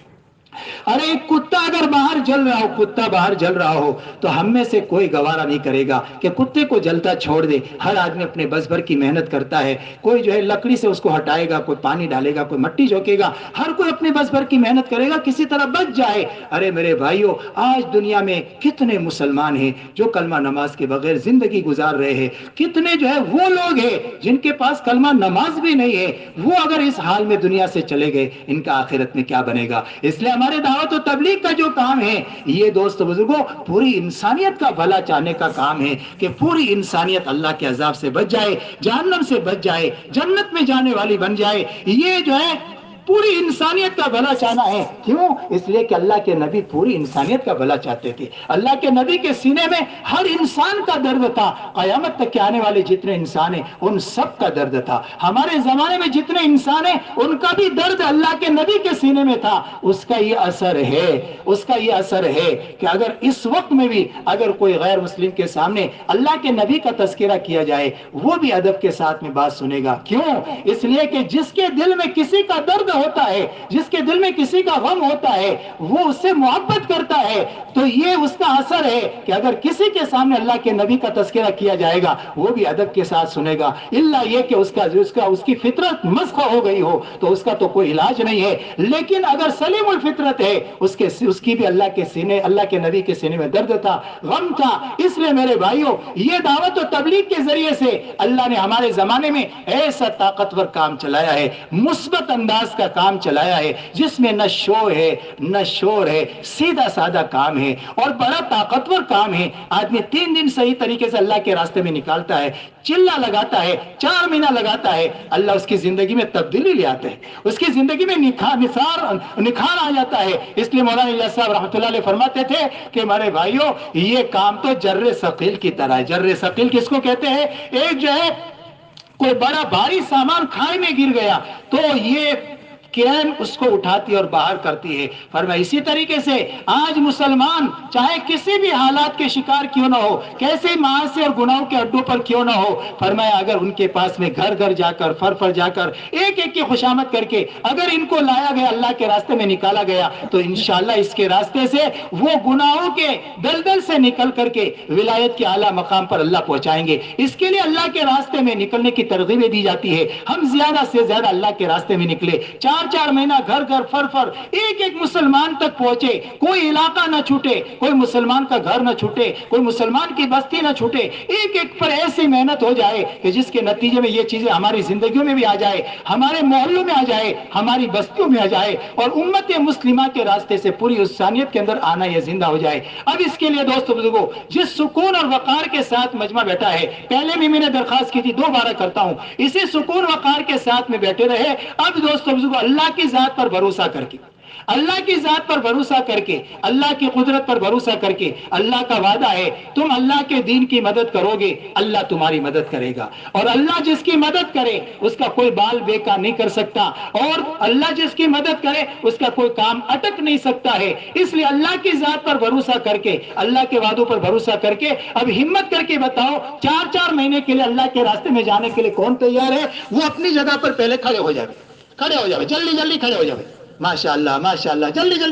ارے ایک کتا اگر باہر جل رہا ہو، کتا باہر جل رہا ہو تو ہم میں سے کوئی گوارا نہیں کرے گا کہ کتے کو جلتا چھوڑ دے۔ ہر آدمی اپنے بس بھر کی محنت کرتا ہے، کوئی جو ہے لکڑی سے اس کو ہٹائے گا، کوئی پانی ڈالے گا، کوئی مٹی جھونکے گا، ہر کوئی اپنے بس بھر کی محنت کرے گا، کسی طرح بچ جائے۔ ارے میرے بھائیوں، آج دنیا میں کتنے مسلمان ہیں جو کلمہ نماز کے بغیر زندگی گزار رہے ہیں، کتنے جو ہے وہ لوگ ہیں جن کے پاس کلمہ نماز بھی نہیں ہے، وہ اگر اس حال میں دنیا سے چلے گئے ان کا آخرت میں کیا بنے گا۔ اس لیے ہمارے دعوت و تبلیغ کا جو کام ہے یہ دوست بزرگوں پوری انسانیت کا بھلا چاہنے کا کام ہے کہ پوری انسانیت اللہ کے عذاب سے بچ جائے، جہنم سے بچ جائے، جنت میں جانے والی بن جائے۔ یہ جو ہے پوری انسانیت کا بھلا چاہنا ہے۔ کیوں؟ اس لیے کہ اللہ کے نبی پوری انسانیت کا بھلا چاہتے تھے۔ اللہ کے نبی کے سینے میں ہر انسان کا درد تھا، قیامت تک کے آنے والے جتنے انسان ہیں ان سب کا درد تھا۔ ہمارے زمانے میں جتنے انسان ہیں ان کا بھی درد اللہ کے نبی کے سینے میں تھا۔ اس کا یہ اثر ہے اس کا یہ اثر ہے کہ اگر اس وقت میں بھی اگر کوئی غیر مسلم کے سامنے اللہ کے نبی کا تذکرہ کیا جائے وہ بھی ادب کے ساتھ میں بات سنے گا۔ کیوں؟ اس لیے کہ جس کے دل میں کسی کا درد ہوتا ہے، جس کے دل میں کسی کا غم ہوتا ہے وہ اس سے محبت کرتا ہے، تو یہ اس کا اثر ہے کہ اگر کسی کے سامنے اللہ کے نبی کا تذکرہ کیا جائے گا وہ بھی ادب کے ساتھ سنے گا، الا یہ کہ اس کا اس کا اس کی فطرت مسخ ہو گئی ہو تو اس کا تو کوئی علاج نہیں ہے۔ لیکن اگر سلیم الفطرت ہے اس کے اس کی بھی اللہ کے سینے اللہ کے نبی کے سینے میں درد تھا، غم تھا۔ اس لیے میرے بھائیوں یہ دعوت و تبلیغ کے ذریعے سے اللہ نے ہمارے زمانے میں ایسا طاقتور کام چلایا ہے، مثبت انداز کا کام چلایا ہے جس میں نہ شور ہے نہ شور ہے، سیدھا سادہ کام ہے اور بڑا طاقتور کام ہے۔ آدمی تین دن صحیح طریقے سے اللہ کے راستے میں نکالتا ہے، چلا لگاتا ہے، چار مہینہ لگاتا ہے، اللہ اس کی زندگی میں تبدیلی لے آتے ہیں، اس کی زندگی میں نکھار نثار نکھار آ جاتا ہے۔ اس لیے مولانا الیاس صاحب رحمۃ اللہ علیہ فرماتے تھے کہ ہمارے بھائیوں یہ کام تو جر ثقیل کی طرح ہے۔ جر ثقیل کس کو کہتے ہیں؟ ایک جو ہے کوئی بڑا بھاری سامان کھائی میں گر گیا تو یہ کرین اس کو اٹھاتی اور باہر کرتی ہے۔ فرمایا اسی طریقے سے آج مسلمان چاہے کسی بھی حالات کے شکار کیوں نہ ہو، کیسے معاصی اور گناہوں کے اڈوں پر کیوں نہ ہو، فرمایا اگر ان کے پاس میں گھر گھر جا کر فر فر جا کر ایک ایک کی خوشامد کر کے اگر ان کو لایا گیا، اللہ کے راستے میں نکالا گیا تو انشاءاللہ اس کے راستے سے وہ گناہوں کے دلدل سے نکل کر کے ولایت کے اعلیٰ مقام پر اللہ پہنچائیں گے۔ اس کے لیے اللہ کے راستے میں نکلنے کی ترغیبیں دی جاتی ہے۔ ہم زیادہ سے زیادہ اللہ کے راستے میں نکلے، چار چار مہینہ گھر گھر فر فر ایک ایک مسلمان تک پہنچے، کوئی علاقہ نہ چھوٹے، کوئی مسلمان کا گھر نہ چھوٹے، کوئی مسلمان کی بستی نہ چھوٹے، ایک ایک پر ایسی محنت ہو جائے کہ جس کے نتیجے میں یہ چیزیں ہماری زندگیوں میں بھی آ جائے، ہمارے محلوں میں آ جائے، ہماری بستیوں میں آ جائے اور امت مسلمہ کے راستے سے پوری انسانیت کے اندر آنا یہ زندہ ہو جائے۔ اب اس کے لیے دوست بزرگوں جس سکون اور وقار کے ساتھ مجمع بیٹھا ہے، پہلے بھی میں نے درخواست کی تھی، دوبارہ کرتا ہوں، اسی سکون وقار کے ساتھ میں بیٹھے رہے۔ اب دوست بزرگوں اللہ کی ذات پر بھروسہ کر کے اللہ کی ذات پر بھروسہ کر کے اللہ کی قدرت پر بھروسہ کر کے اللہ کا وعدہ ہے تم اللہ کے دین کی مدد کرو گے اللہ تمہاری مدد کرے گا، اور اللہ جس کی مدد کرے اس کا کوئی بال بیکار نہیں کر سکتا، اور اللہ جس کی مدد کرے اس کا کوئی کام اٹک نہیں سکتا ہے۔ اس لیے اللہ کی ذات پر بھروسہ کر کے اللہ کے وعدوں پر بھروسہ کر کے اب ہمت کر کے بتاؤ چار چار مہینے کے لیے اللہ کے راستے میں جانے کے لیے کون تیار ہے؟ وہ اپنی جگہ پر پہلے کھڑے ہو جائے، کھڑے ہو جائے، جلدی جلدی کھڑے ہو جائے۔ ماشاء اللہ ماشاء اللہ، جلدی جلدی